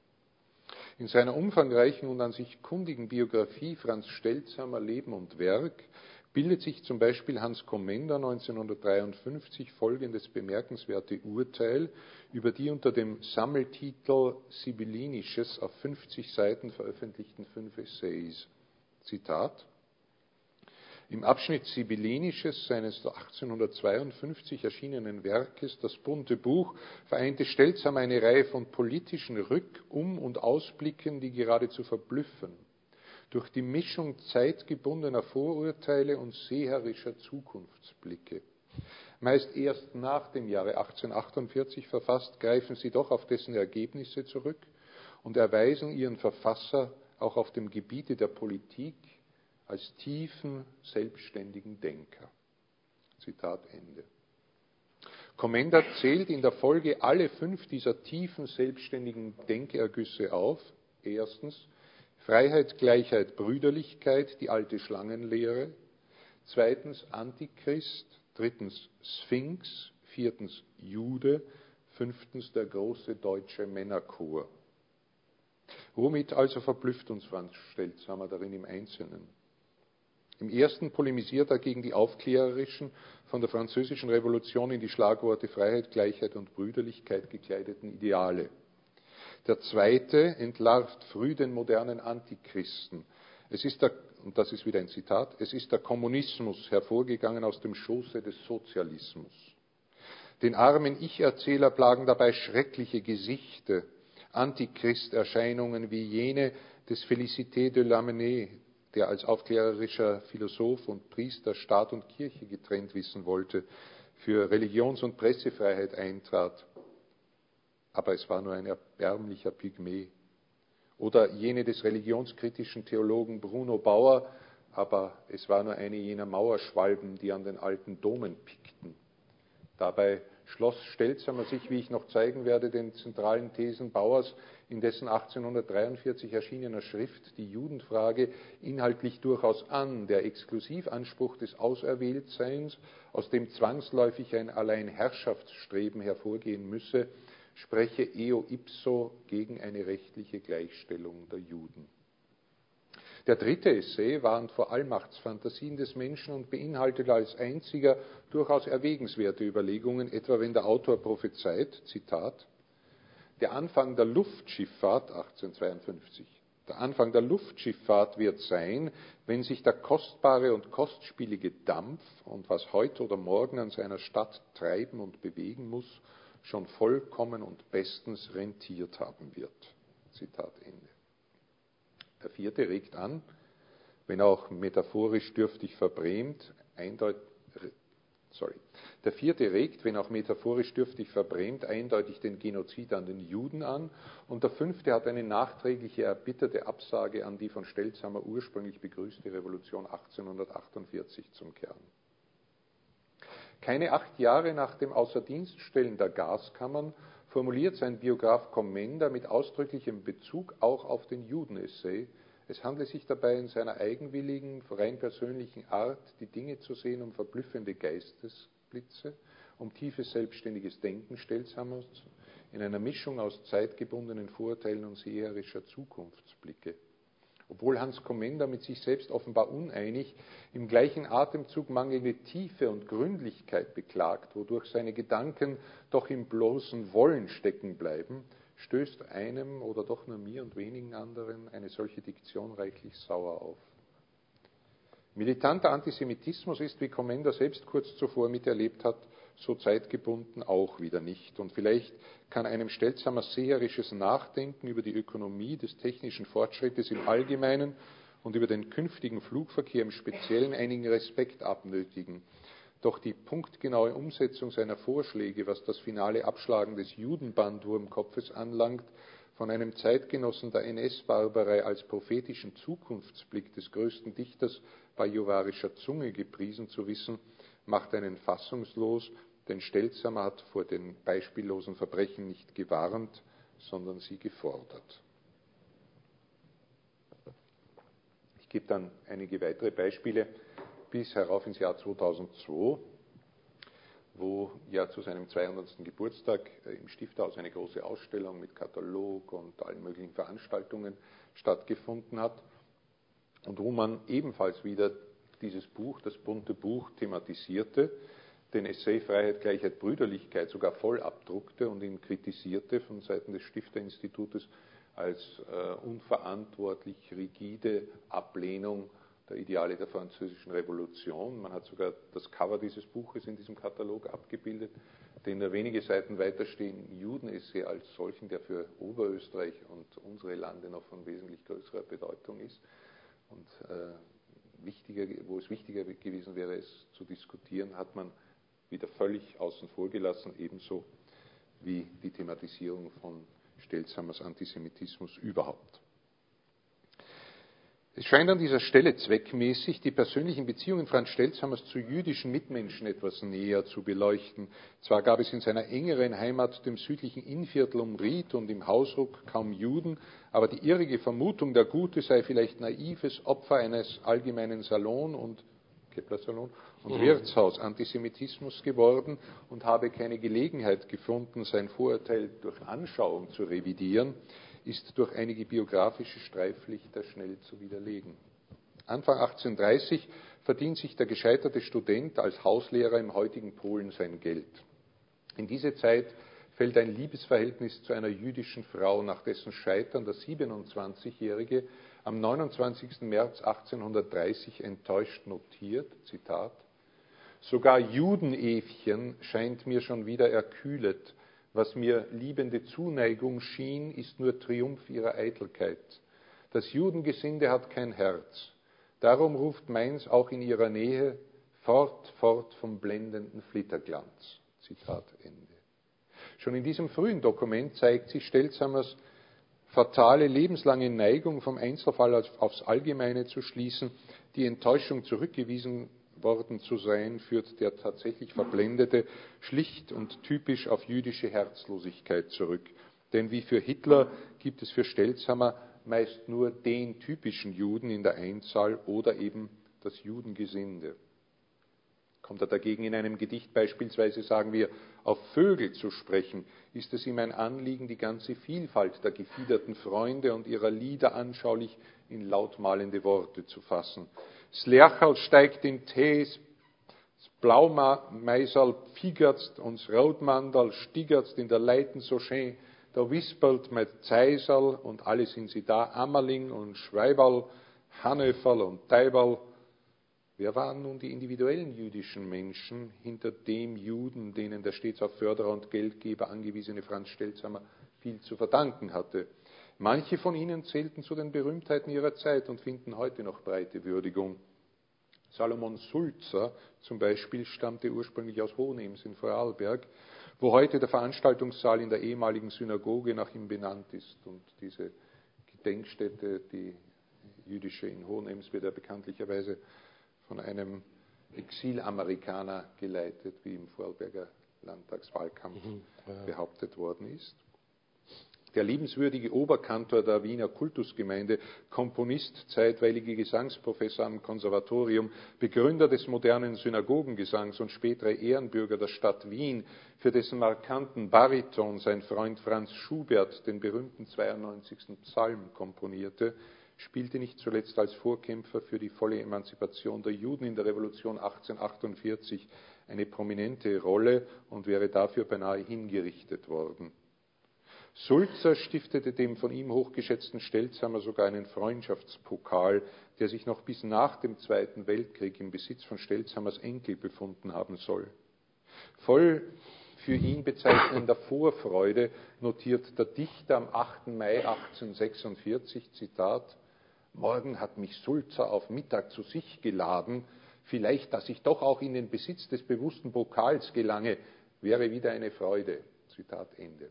B: In seiner umfangreichen und an sich kundigen Biografie Franz Stelzhammer Leben und Werk bildet sich zum Beispiel Hans Komenda neunzehnhundertdreiundfünfzig folgendes bemerkenswerte Urteil über die unter dem Sammeltitel Sibyllinisches auf fünfzig Seiten veröffentlichten fünf Essays. Zitat: Im Abschnitt Sibyllinisches seines achtzehnhundertzweiundfünfzig erschienenen Werkes Das bunte Buch vereinte Stelzhammer eine Reihe von politischen Rück-, Um- und Ausblicken, die geradezu verblüffen. Durch die Mischung zeitgebundener Vorurteile und seherischer Zukunftsblicke. Meist erst nach dem Jahre achtzehnhundertachtundvierzig verfasst, greifen sie doch auf dessen Ergebnisse zurück und erweisen ihren Verfasser auch auf dem Gebiete der Politik als tiefen, selbstständigen Denker. Zitat Ende. Komenda zählt in der Folge alle fünf dieser tiefen, selbstständigen Denkergüsse auf. Erstens Freiheit, Gleichheit, Brüderlichkeit, die alte Schlangenlehre. Zweitens Antichrist. Drittens Sphinx. Viertens Jude. Fünftens der große deutsche Männerchor. Womit also verblüfft uns Franz Stelzhammer darin im Einzelnen? Im ersten polemisiert er gegen die aufklärerischen, von der Französischen Revolution in die Schlagworte Freiheit, Gleichheit und Brüderlichkeit gekleideten Ideale. Der zweite entlarvt früh den modernen Antichristen. Es ist der, und das ist wieder ein Zitat, es ist der Kommunismus hervorgegangen aus dem Schoße des Sozialismus. Den armen Ich-Erzähler plagen dabei schreckliche Gesichte, Antichrist-Erscheinungen wie jene des Félicité de Lamennais, der als aufklärerischer Philosoph und Priester Staat und Kirche getrennt wissen wollte, für Religions- und Pressefreiheit eintrat. Aber es war nur ein erbärmlicher Pygmäe. Oder jene des religionskritischen Theologen Bruno Bauer, aber es war nur eine jener Mauerschwalben, die an den alten Domen pickten. Dabei schloss Stelzhammer sich, wie ich noch zeigen werde, den zentralen Thesen Bauers in dessen achtzehnhundertdreiundvierzig erschienener Schrift Die Judenfrage inhaltlich durchaus an. Der Exklusivanspruch des Auserwähltseins, aus dem zwangsläufig ein Alleinherrschaftsstreben hervorgehen müsse, spreche eo ipso gegen eine rechtliche Gleichstellung der Juden. Der dritte Essay warnt vor Allmachtsfantasien des Menschen und beinhaltet als einziger durchaus erwägenswerte Überlegungen, etwa wenn der Autor prophezeit, Zitat, der Anfang der Luftschifffahrt, achtzehnhundertzweiundfünfzig, der Anfang der Luftschifffahrt wird sein, wenn sich der kostbare und kostspielige Dampf und was heute oder morgen an seiner Stadt treiben und bewegen muss, schon vollkommen und bestens rentiert haben wird. Zitat Ende. Der vierte regt an, wenn auch metaphorisch dürftig verbrämt, eindeutig, sorry. Der vierte regt, wenn auch metaphorisch dürftig verbrämt, eindeutig den Genozid an den Juden an. Und der fünfte hat eine nachträgliche, erbitterte Absage an die von Stelzhammer ursprünglich begrüßte Revolution achtzehnhundertachtundvierzig zum Kern. Keine acht Jahre nach dem Außerdienststellen der Gaskammern formuliert sein Biograf Komenda mit ausdrücklichem Bezug auch auf den Juden-Essay. Es handelt sich dabei in seiner eigenwilligen, rein persönlichen Art, die Dinge zu sehen, um verblüffende Geistesblitze, um tiefes selbstständiges Denken Stelzhammers in einer Mischung aus zeitgebundenen Vorurteilen und seherischer Zukunftsblicke. Obwohl Hans Komenda mit sich selbst offenbar uneinig im gleichen Atemzug mangelnde Tiefe und Gründlichkeit beklagt, wodurch seine Gedanken doch im bloßen Wollen stecken bleiben, stößt einem oder doch nur mir und wenigen anderen eine solche Diktion reichlich sauer auf. Militanter Antisemitismus ist, wie Komenda selbst kurz zuvor miterlebt hat, so zeitgebunden auch wieder nicht. Und vielleicht kann einem Stelzhammer seherisches Nachdenken über die Ökonomie des technischen Fortschrittes im Allgemeinen und über den künftigen Flugverkehr im Speziellen einigen Respekt abnötigen. Doch die punktgenaue Umsetzung seiner Vorschläge, was das finale Abschlagen des Judenbandwurmkopfes anlangt, von einem Zeitgenossen der N S-Barbarei als prophetischen Zukunftsblick des größten Dichters bajuwarischer Zunge gepriesen zu wissen, macht einen fassungslos, denn Stelzhammer hat vor den beispiellosen Verbrechen nicht gewarnt, sondern sie gefordert. Ich gebe dann einige weitere Beispiele bis herauf ins Jahr zweitausendzwei, wo ja zu seinem zweihundertsten Geburtstag im Stifthaus eine große Ausstellung mit Katalog und allen möglichen Veranstaltungen stattgefunden hat und wo man ebenfalls wieder dieses Buch, das bunte Buch, thematisierte, den Essay Freiheit, Gleichheit, Brüderlichkeit sogar voll abdruckte und ihn kritisierte von Seiten des Stifterinstitutes als äh, unverantwortlich rigide Ablehnung der Ideale der Französischen Revolution. Man hat sogar das Cover dieses Buches in diesem Katalog abgebildet, den da wenige Seiten weiter stehen, Judenessay als solchen, der für Oberösterreich und unsere Lande noch von wesentlich größerer Bedeutung ist und äh, wichtiger, wo es wichtiger gewesen wäre, es zu diskutieren, hat man wieder völlig außen vor gelassen, ebenso wie die Thematisierung von Stelzhammers Antisemitismus überhaupt. Es scheint an dieser Stelle zweckmäßig, die persönlichen Beziehungen Franz Stelzhammers zu jüdischen Mitmenschen etwas näher zu beleuchten. Zwar gab es in seiner engeren Heimat, dem südlichen Innviertel um Ried und im Hausruck, kaum Juden, aber die irrige Vermutung, der Gute sei vielleicht naives Opfer eines allgemeinen Salon- und Kepler-Salon und Wirtshaus-Antisemitismus geworden und habe keine Gelegenheit gefunden, sein Vorurteil durch Anschauung zu revidieren, ist durch einige biografische Streiflichter schnell zu widerlegen. Anfang achtzehnhundertdreißig verdient sich der gescheiterte Student als Hauslehrer im heutigen Polen sein Geld. In diese Zeit fällt ein Liebesverhältnis zu einer jüdischen Frau, nach dessen Scheitern der siebenundzwanzigjährige am neunundzwanzigsten März achtzehnhundertdreißig enttäuscht notiert, Zitat, sogar Judenevchen scheint mir schon wieder erkühlet. Was mir liebende Zuneigung schien, ist nur Triumph ihrer Eitelkeit. Das Judengesinde hat kein Herz. Darum ruft meins auch in ihrer Nähe, fort, fort vom blendenden Flitterglanz. Zitat Ende. Schon in diesem frühen Dokument zeigt sich Stelzhammers fatale, lebenslange Neigung, vom Einzelfall aufs Allgemeine zu schließen, die Enttäuschung zurückgewiesen worden zu sein, führt der tatsächlich Verblendete schlicht und typisch auf jüdische Herzlosigkeit zurück. Denn wie für Hitler gibt es für Stelzhammer meist nur den typischen Juden in der Einzahl oder eben das Judengesinde. Kommt er dagegen in einem Gedicht beispielsweise, sagen wir, auf Vögel zu sprechen, ist es ihm ein Anliegen, die ganze Vielfalt der gefiederten Freunde und ihrer Lieder anschaulich in lautmalende Worte zu fassen. Slercherl steigt in Tees, Blaumeiserl pfiegertst, uns Rotmandal stiegertst in der Leiten so schön, da wispelt mit Zeiserl und alle sind sie da, Ammerling und Schweiberl, Hannöferl und Teiberl. Wer waren nun die individuellen jüdischen Menschen hinter dem Juden, denen der stets auf Förderer und Geldgeber angewiesene Franz Stelzhammer viel zu verdanken hatte? Manche von ihnen zählten zu den Berühmtheiten ihrer Zeit und finden heute noch breite Würdigung. Salomon Sulzer zum Beispiel stammte ursprünglich aus Hohenems in Vorarlberg, wo heute der Veranstaltungssaal in der ehemaligen Synagoge nach ihm benannt ist. Und diese Gedenkstätte, die jüdische in Hohenems, wird ja bekanntlicherweise von einem Exilamerikaner geleitet, wie im Vorarlberger Landtagswahlkampf mhm, ja. behauptet worden ist. Der liebenswürdige Oberkantor der Wiener Kultusgemeinde, Komponist, zeitweilige Gesangsprofessor am Konservatorium, Begründer des modernen Synagogengesangs und spätere Ehrenbürger der Stadt Wien, für dessen markanten Bariton sein Freund Franz Schubert den berühmten zweiundneunzigsten Psalm komponierte, spielte nicht zuletzt als Vorkämpfer für die volle Emanzipation der Juden in der Revolution achtzehnhundertachtundvierzig eine prominente Rolle und wäre dafür beinahe hingerichtet worden. Sulzer stiftete dem von ihm hochgeschätzten Stelzamer sogar einen Freundschaftspokal, der sich noch bis nach dem Zweiten Weltkrieg im Besitz von Stelzamers Enkel befunden haben soll. Voll für ihn bezeichnender Vorfreude notiert der Dichter am achten Mai achtzehnhundertsechsundvierzig, Zitat, »Morgen hat mich Sulzer auf Mittag zu sich geladen, vielleicht, dass ich doch auch in den Besitz des bewussten Pokals gelange, wäre wieder eine Freude.« Zitat Ende.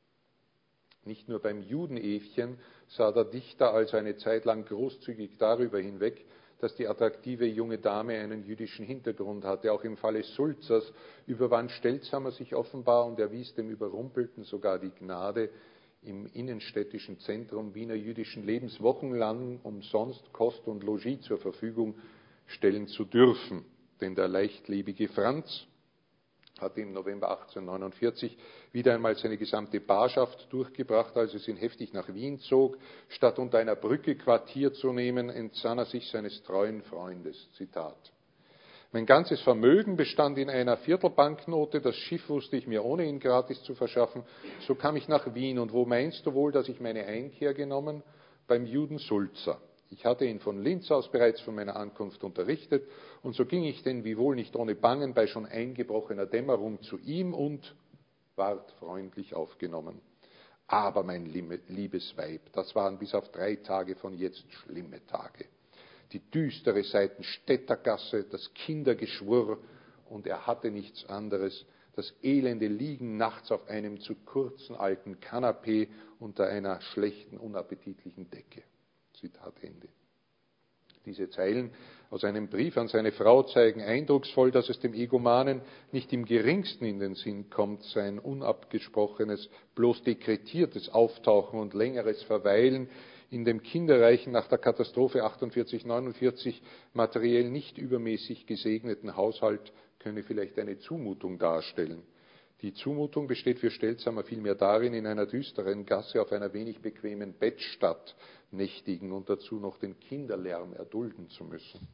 B: Nicht nur beim Judenäfchen sah der Dichter also eine Zeit lang großzügig darüber hinweg, dass die attraktive junge Dame einen jüdischen Hintergrund hatte. Auch im Falle Sulzers überwand Stelzamer sich offenbar und erwies dem Überrumpelten sogar die Gnade, im innenstädtischen Zentrum Wiener jüdischen Lebens wochenlang umsonst Kost und Logis zur Verfügung stellen zu dürfen. Denn der leichtlebige Franz hatte im November achtzehnhundertneunundvierzig wieder einmal seine gesamte Barschaft durchgebracht, als es ihn heftig nach Wien zog. Statt unter einer Brücke Quartier zu nehmen, entsann er sich seines treuen Freundes. Zitat. Mein ganzes Vermögen bestand in einer Viertelbanknote, das Schiff wusste ich mir ohne ihn gratis zu verschaffen. So kam ich nach Wien, und wo meinst du wohl, dass ich meine Einkehr genommen? Beim Juden Sulzer. Ich hatte ihn von Linz aus bereits von meiner Ankunft unterrichtet, und so ging ich denn wiewohl nicht ohne Bangen bei schon eingebrochener Dämmerung zu ihm und ward freundlich aufgenommen. Aber mein liebes Weib, das waren bis auf drei Tage von jetzt schlimme Tage. Die düstere Seitenstädtergasse, das Kindergeschwurr, und er hatte nichts anderes, das elende Liegen nachts auf einem zu kurzen alten Kanapee unter einer schlechten, unappetitlichen Decke. Zitat Ende. Diese Zeilen aus einem Brief an seine Frau zeigen eindrucksvoll, dass es dem Egomanen nicht im geringsten in den Sinn kommt, sein unabgesprochenes, bloß dekretiertes Auftauchen und längeres Verweilen in dem kinderreichen, nach der Katastrophe achtundvierzig neunundvierzig materiell nicht übermäßig gesegneten Haushalt könne vielleicht eine Zumutung darstellen. Die Zumutung besteht für Stelzamer vielmehr darin, in einer düsteren Gasse auf einer wenig bequemen Bettstatt nächtigen und dazu noch den Kinderlärm erdulden zu müssen.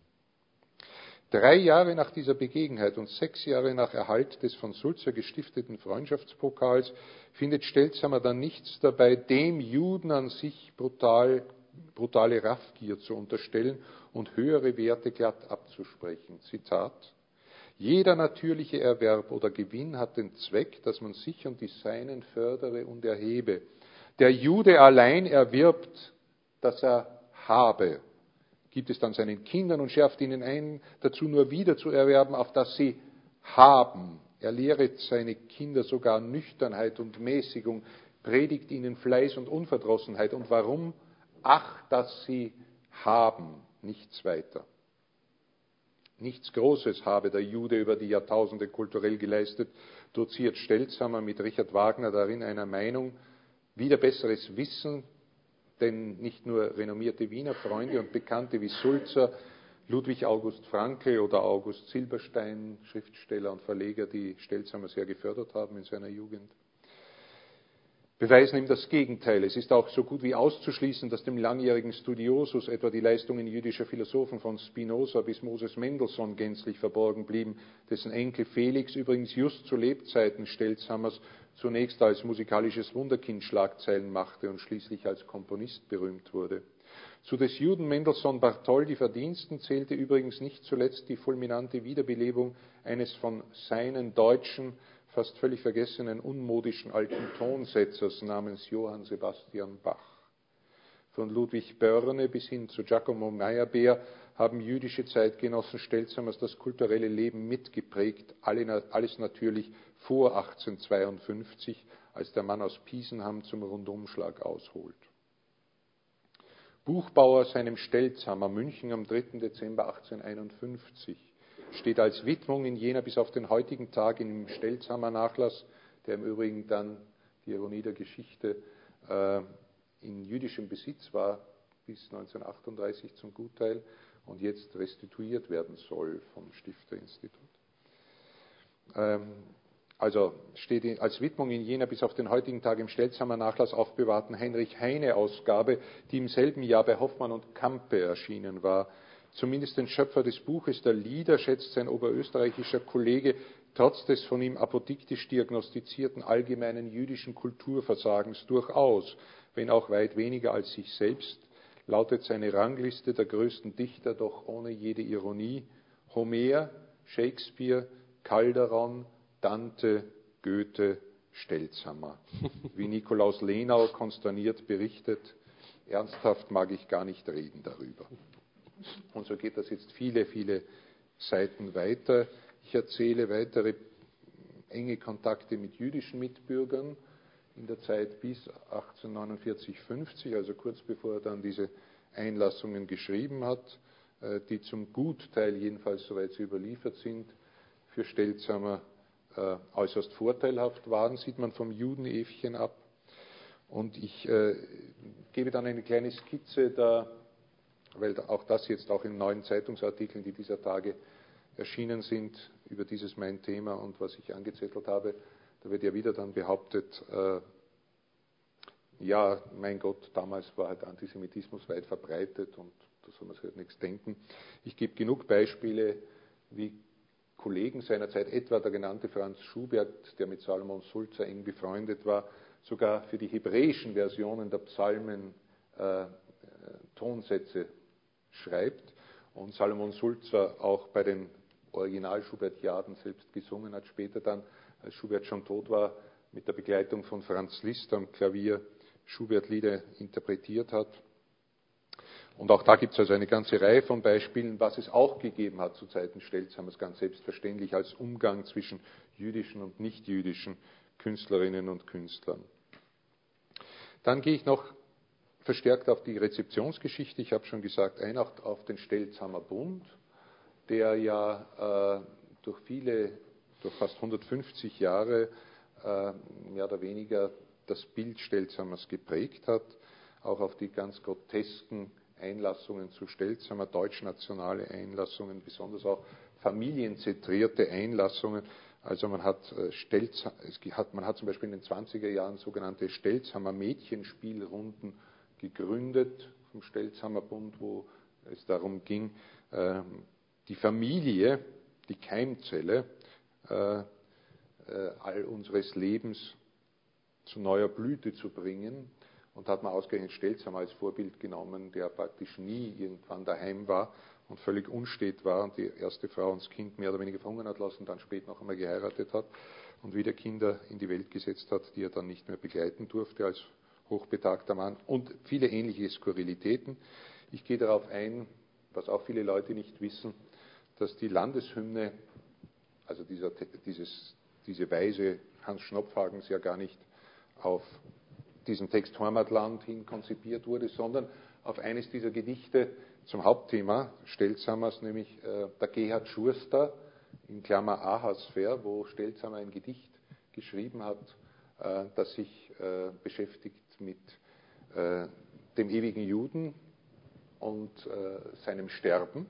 B: Drei Jahre nach dieser Begebenheit und sechs Jahre nach Erhalt des von Sulzer gestifteten Freundschaftspokals findet Stelzamer dann nichts dabei, dem Juden an sich brutal, brutale Raffgier zu unterstellen und höhere Werte glatt abzusprechen. Zitat. Jeder natürliche Erwerb oder Gewinn hat den Zweck, dass man sich und die Seinen fördere und erhebe. Der Jude allein erwirbt, dass er habe, gibt es dann seinen Kindern und schärft ihnen ein, dazu nur wieder zu erwerben, auf dass sie haben. Er lehret seine Kinder sogar Nüchternheit und Mäßigung, predigt ihnen Fleiß und Unverdrossenheit. Und warum? Ach, dass sie haben, nichts weiter. Nichts Großes habe der Jude über die Jahrtausende kulturell geleistet, doziert Stelzamer mit Richard Wagner darin einer Meinung, wieder besseres Wissen, denn nicht nur renommierte Wiener Freunde und Bekannte wie Sulzer, Ludwig August Frankl oder August Silberstein, Schriftsteller und Verleger, die Stelzamer sehr gefördert haben in seiner Jugend, beweisen ihm das Gegenteil. Es ist auch so gut wie auszuschließen, dass dem langjährigen Studiosus etwa die Leistungen jüdischer Philosophen von Spinoza bis Moses Mendelssohn gänzlich verborgen blieben, dessen Enkel Felix übrigens just zu Lebzeiten Stelzamers zunächst als musikalisches Wunderkind Schlagzeilen machte und schließlich als Komponist berühmt wurde. Zu des Juden Mendelssohn Bartholdy Verdiensten zählte übrigens nicht zuletzt die fulminante Wiederbelebung eines von seinen Deutschen fast völlig vergessenen unmodischen alten Tonsetzers namens Johann Sebastian Bach. Von Ludwig Börne bis hin zu Giacomo Meyerbeer haben jüdische Zeitgenossen Stelzamers das kulturelle Leben mitgeprägt, alles natürlich vor achtzehnhundertzweiundfünfzig, als der Mann aus Piesenham zum Rundumschlag ausholt. Buchbauer seinem Stelzamer, München am dritten Dezember achtzehnhunderteinundfünfzig, steht als Widmung in jener bis auf den heutigen Tag im Stelzamer Nachlass, der im Übrigen dann, die Ironie der Geschichte, äh, in jüdischem Besitz war bis neunzehnhundertachtunddreißig zum Gutteil und jetzt restituiert werden soll vom Stifterinstitut. Ähm, also steht als Widmung in jener bis auf den heutigen Tag im Stelzamer Nachlass aufbewahrten Heinrich Heine Ausgabe, die im selben Jahr bei Hoffmann und Campe erschienen war. Zumindest den Schöpfer des Buches der Lieder schätzt sein oberösterreichischer Kollege trotz des von ihm apodiktisch diagnostizierten allgemeinen jüdischen Kulturversagens durchaus, wenn auch weit weniger als sich selbst, lautet seine Rangliste der größten Dichter doch ohne jede Ironie: Homer, Shakespeare, Calderon, Dante, Goethe, Stelzhammer. Wie Nikolaus Lenau konsterniert berichtet, ernsthaft mag ich gar nicht reden darüber. Und so geht das jetzt viele, viele Seiten weiter. Ich erzähle weitere enge Kontakte mit jüdischen Mitbürgern in der Zeit bis achtzehnhundertneunundvierzig fünfzig, also kurz bevor er dann diese Einlassungen geschrieben hat, die zum Gutteil jedenfalls, soweit sie überliefert sind, für Stelzhammer äh, äußerst vorteilhaft waren, sieht man vom Judenäffchen ab. Und ich äh, gebe dann eine kleine Skizze da, weil auch das jetzt auch in neuen Zeitungsartikeln, die dieser Tage erschienen sind, über dieses mein Thema und was ich angezettelt habe, da wird ja wieder dann behauptet, äh, ja, mein Gott, damals war halt Antisemitismus weit verbreitet und da soll man sich halt nichts denken. Ich gebe genug Beispiele, wie Kollegen seiner Zeit, etwa der genannte Franz Schubert, der mit Salomon Sulzer eng befreundet war, sogar für die hebräischen Versionen der Psalmen äh, Tonsätze schreibt und Salomon Sulzer auch bei den Original-Schubertiaden selbst gesungen hat, später dann, als Schubert schon tot war, mit der Begleitung von Franz Liszt am Klavier Schubert-Lieder interpretiert hat. Und auch da gibt es also eine ganze Reihe von Beispielen, was es auch gegeben hat zu Zeiten Stelzhammers, ganz selbstverständlich als Umgang zwischen jüdischen und nichtjüdischen Künstlerinnen und Künstlern. Dann gehe ich noch verstärkt auf die Rezeptionsgeschichte. Ich habe schon gesagt, ein auch auf den Stelzhammer Bund, der ja äh, durch viele, durch fast hundertfünfzig Jahre äh, mehr oder weniger das Bild Stelzhammers geprägt hat, auch auf die ganz grotesken Einlassungen zu Stelzhammer, deutschnationale Einlassungen, besonders auch familienzentrierte Einlassungen. Also man hat, Stelz, man hat zum Beispiel in den zwanziger Jahren sogenannte Stelzhammer Mädchenspielrunden gegründet vom Stelzhammer Bund, wo es darum ging, die Familie, die Keimzelle all unseres Lebens zu neuer Blüte zu bringen. Und da hat man ausgerechnet Stelzhammer als Vorbild genommen, der praktisch nie irgendwann daheim war und völlig unstet war und die erste Frau und das Kind mehr oder weniger verhungern hat lassen, dann später noch einmal geheiratet hat und wieder Kinder in die Welt gesetzt hat, die er dann nicht mehr begleiten durfte als hochbetagter Mann und viele ähnliche Skurrilitäten. Ich gehe darauf ein, was auch viele Leute nicht wissen, dass die Landeshymne, also dieser, dieses, diese Weise Hans Schnopfhagens ja gar nicht auf diesen Text Heimatland hin konzipiert wurde, sondern auf eines dieser Gedichte zum Hauptthema Stelzhammers, nämlich äh, der Gerhard Schurster, in Klammer Ahasver, wo Stelzhammer ein Gedicht geschrieben hat, äh, das sich äh, beschäftigt mit äh, dem ewigen Juden und äh, seinem Sterben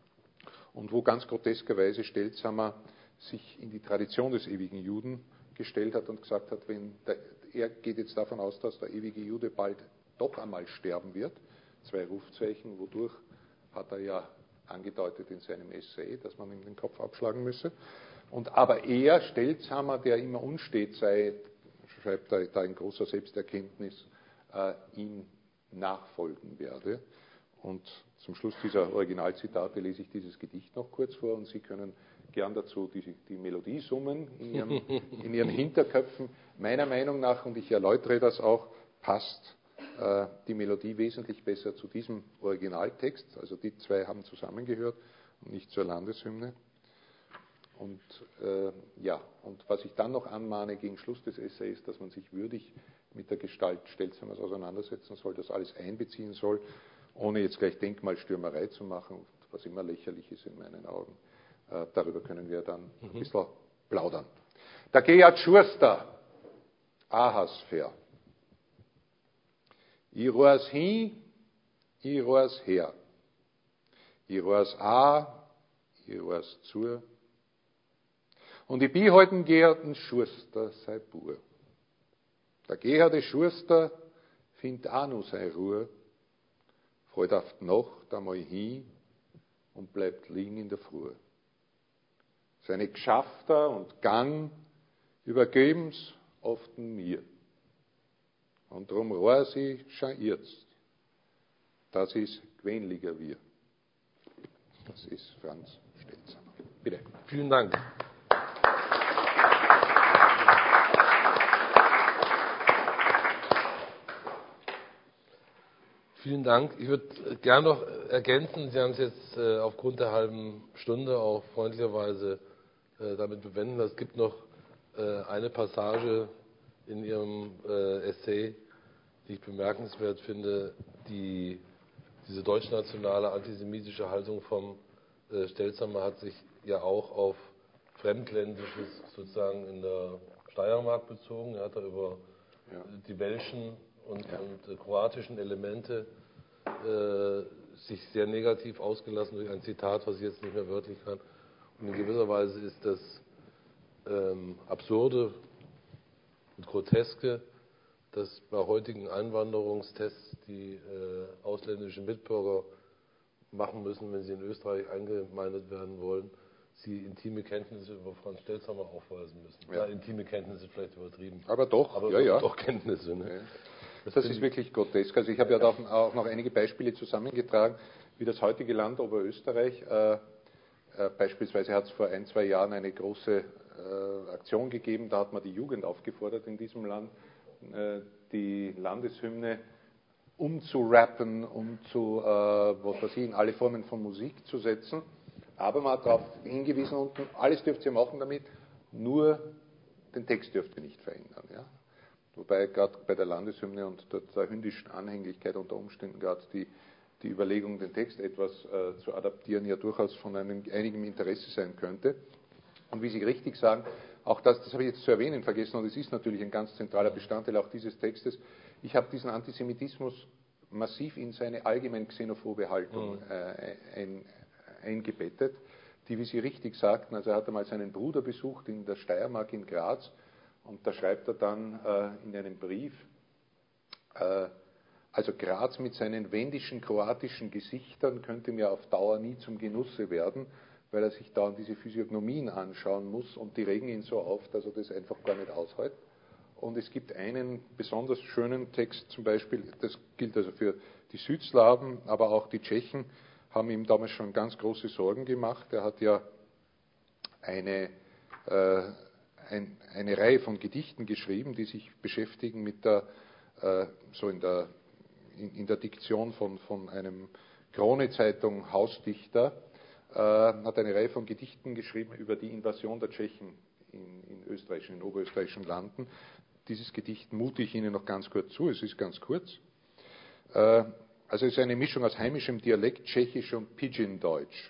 B: und wo ganz groteskerweise Stelzhammer sich in die Tradition des ewigen Juden gestellt hat und gesagt hat, wenn der, er geht jetzt davon aus, dass der ewige Jude bald doch einmal sterben wird. Zwei Rufzeichen, wodurch hat er ja angedeutet in seinem Essay, dass man ihm den Kopf abschlagen müsse. Und aber er, Stelzhammer, der immer unstet sei, schreibt er da in großer Selbsterkenntnis, äh, ihm nachfolgen werde. Und zum Schluss dieser Originalzitate lese ich dieses Gedicht noch kurz vor und Sie können gern dazu die, die Melodie summen in ihren, in ihren Hinterköpfen. Meiner Meinung nach, und ich erläutere das auch, passt äh, die Melodie wesentlich besser zu diesem Originaltext. Also die zwei haben zusammengehört und nicht zur Landeshymne. Und äh, ja, und was ich dann noch anmahne gegen Schluss des Essays, dass man sich würdig mit der Gestalt Stelzhammers auseinandersetzen soll, das alles einbeziehen soll, ohne jetzt gleich Denkmalstürmerei zu machen, was immer lächerlich ist in meinen Augen. Äh, darüber können wir dann mhm. ein bisschen plaudern. Der Gerhard Schurster, Ahasver. Ich reis hin, ich reis her. Ich reis a, ich reis zu. Und ich bin halt ein Gerhard Schurster, sei Bur. Der Gerhard Schurster findet auch noch seine Ruhe. Freut auf die Nacht einmal hin und bleibt liegen in der Früh. Seine Geschäfte und Gang übergeben's oft mir. Und darum weiß ich schon jetzt, dass es gewöhnlicher wird. Das ist Franz Stelzamer. Bitte.
A: Vielen Dank. Vielen Dank. Ich würde gerne noch ergänzen, Sie haben es jetzt äh, aufgrund der halben Stunde auch freundlicherweise äh, damit bewenden. Es gibt noch äh, eine Passage in Ihrem äh, Essay, die ich bemerkenswert finde, die, diese deutschnationale antisemitische Haltung vom äh, Stelzamer hat sich ja auch auf Fremdländisches sozusagen in der Steiermark bezogen. Er hat da über ja. die welschen und, ja. und äh, kroatischen Elemente äh, sich sehr negativ ausgelassen durch ein Zitat, was ich jetzt nicht mehr wörtlich kann. Und in gewisser Weise ist das ähm, Absurde und Groteske, dass bei heutigen Einwanderungstests die äh, ausländischen Mitbürger machen müssen, wenn sie in Österreich eingemeindet werden wollen, sie intime Kenntnisse über Franz Stelzamer aufweisen müssen. Ja. Ja, intime Kenntnisse vielleicht übertrieben.
B: Aber doch,
A: aber
B: ja, ja.
A: doch Kenntnisse. Ne?
B: Ja. Das, das ist wirklich grotesk. Also ich habe ja da auch noch einige Beispiele zusammengetragen, wie das heutige Land Oberösterreich, äh, äh, beispielsweise hat es vor ein, zwei Jahren eine große äh, Aktion gegeben, da hat man die Jugend aufgefordert in diesem Land, äh, die Landeshymne umzurappen, um zu, äh, was weiß ich, in alle Formen von Musik zu setzen. Aber man hat darauf hingewiesen, unten, alles dürft ihr machen damit, nur den Text dürft ihr nicht verändern. Ja? Wobei gerade bei der Landeshymne und der, der hündischen Anhänglichkeit unter Umständen gerade die, die Überlegung, den Text etwas äh, zu adaptieren, ja durchaus von einem, einigem Interesse sein könnte. Und wie Sie richtig sagen, auch das, das habe ich jetzt zu erwähnen vergessen, und es ist natürlich ein ganz zentraler Bestandteil auch dieses Textes, ich habe diesen Antisemitismus massiv in seine allgemein xenophobe Haltung äh, ein, eingebettet, die, wie Sie richtig sagten, also er hat einmal seinen Bruder besucht in der Steiermark in Graz, und da schreibt er dann äh, in einem Brief, äh, also Graz mit seinen wendischen, kroatischen Gesichtern könnte mir auf Dauer nie zum Genusse werden, weil er sich da diese Physiognomien anschauen muss und die regen ihn so auf, dass er das einfach gar nicht aushält. Und es gibt einen besonders schönen Text zum Beispiel, das gilt also für die Südslawen, aber auch die Tschechen haben ihm damals schon ganz große Sorgen gemacht. Er hat ja eine äh, Ein, eine Reihe von Gedichten geschrieben, die sich beschäftigen mit der, äh, so in der, in, in der Diktion von, von einem Krone-Zeitung Hausdichter, äh, hat eine Reihe von Gedichten geschrieben über die Invasion der Tschechen in, in österreichischen, in oberösterreichischen Landen. Dieses Gedicht mute ich Ihnen noch ganz kurz zu, es ist ganz kurz. Äh, also es ist eine Mischung aus heimischem Dialekt, Tschechisch und Pidgin-Deutsch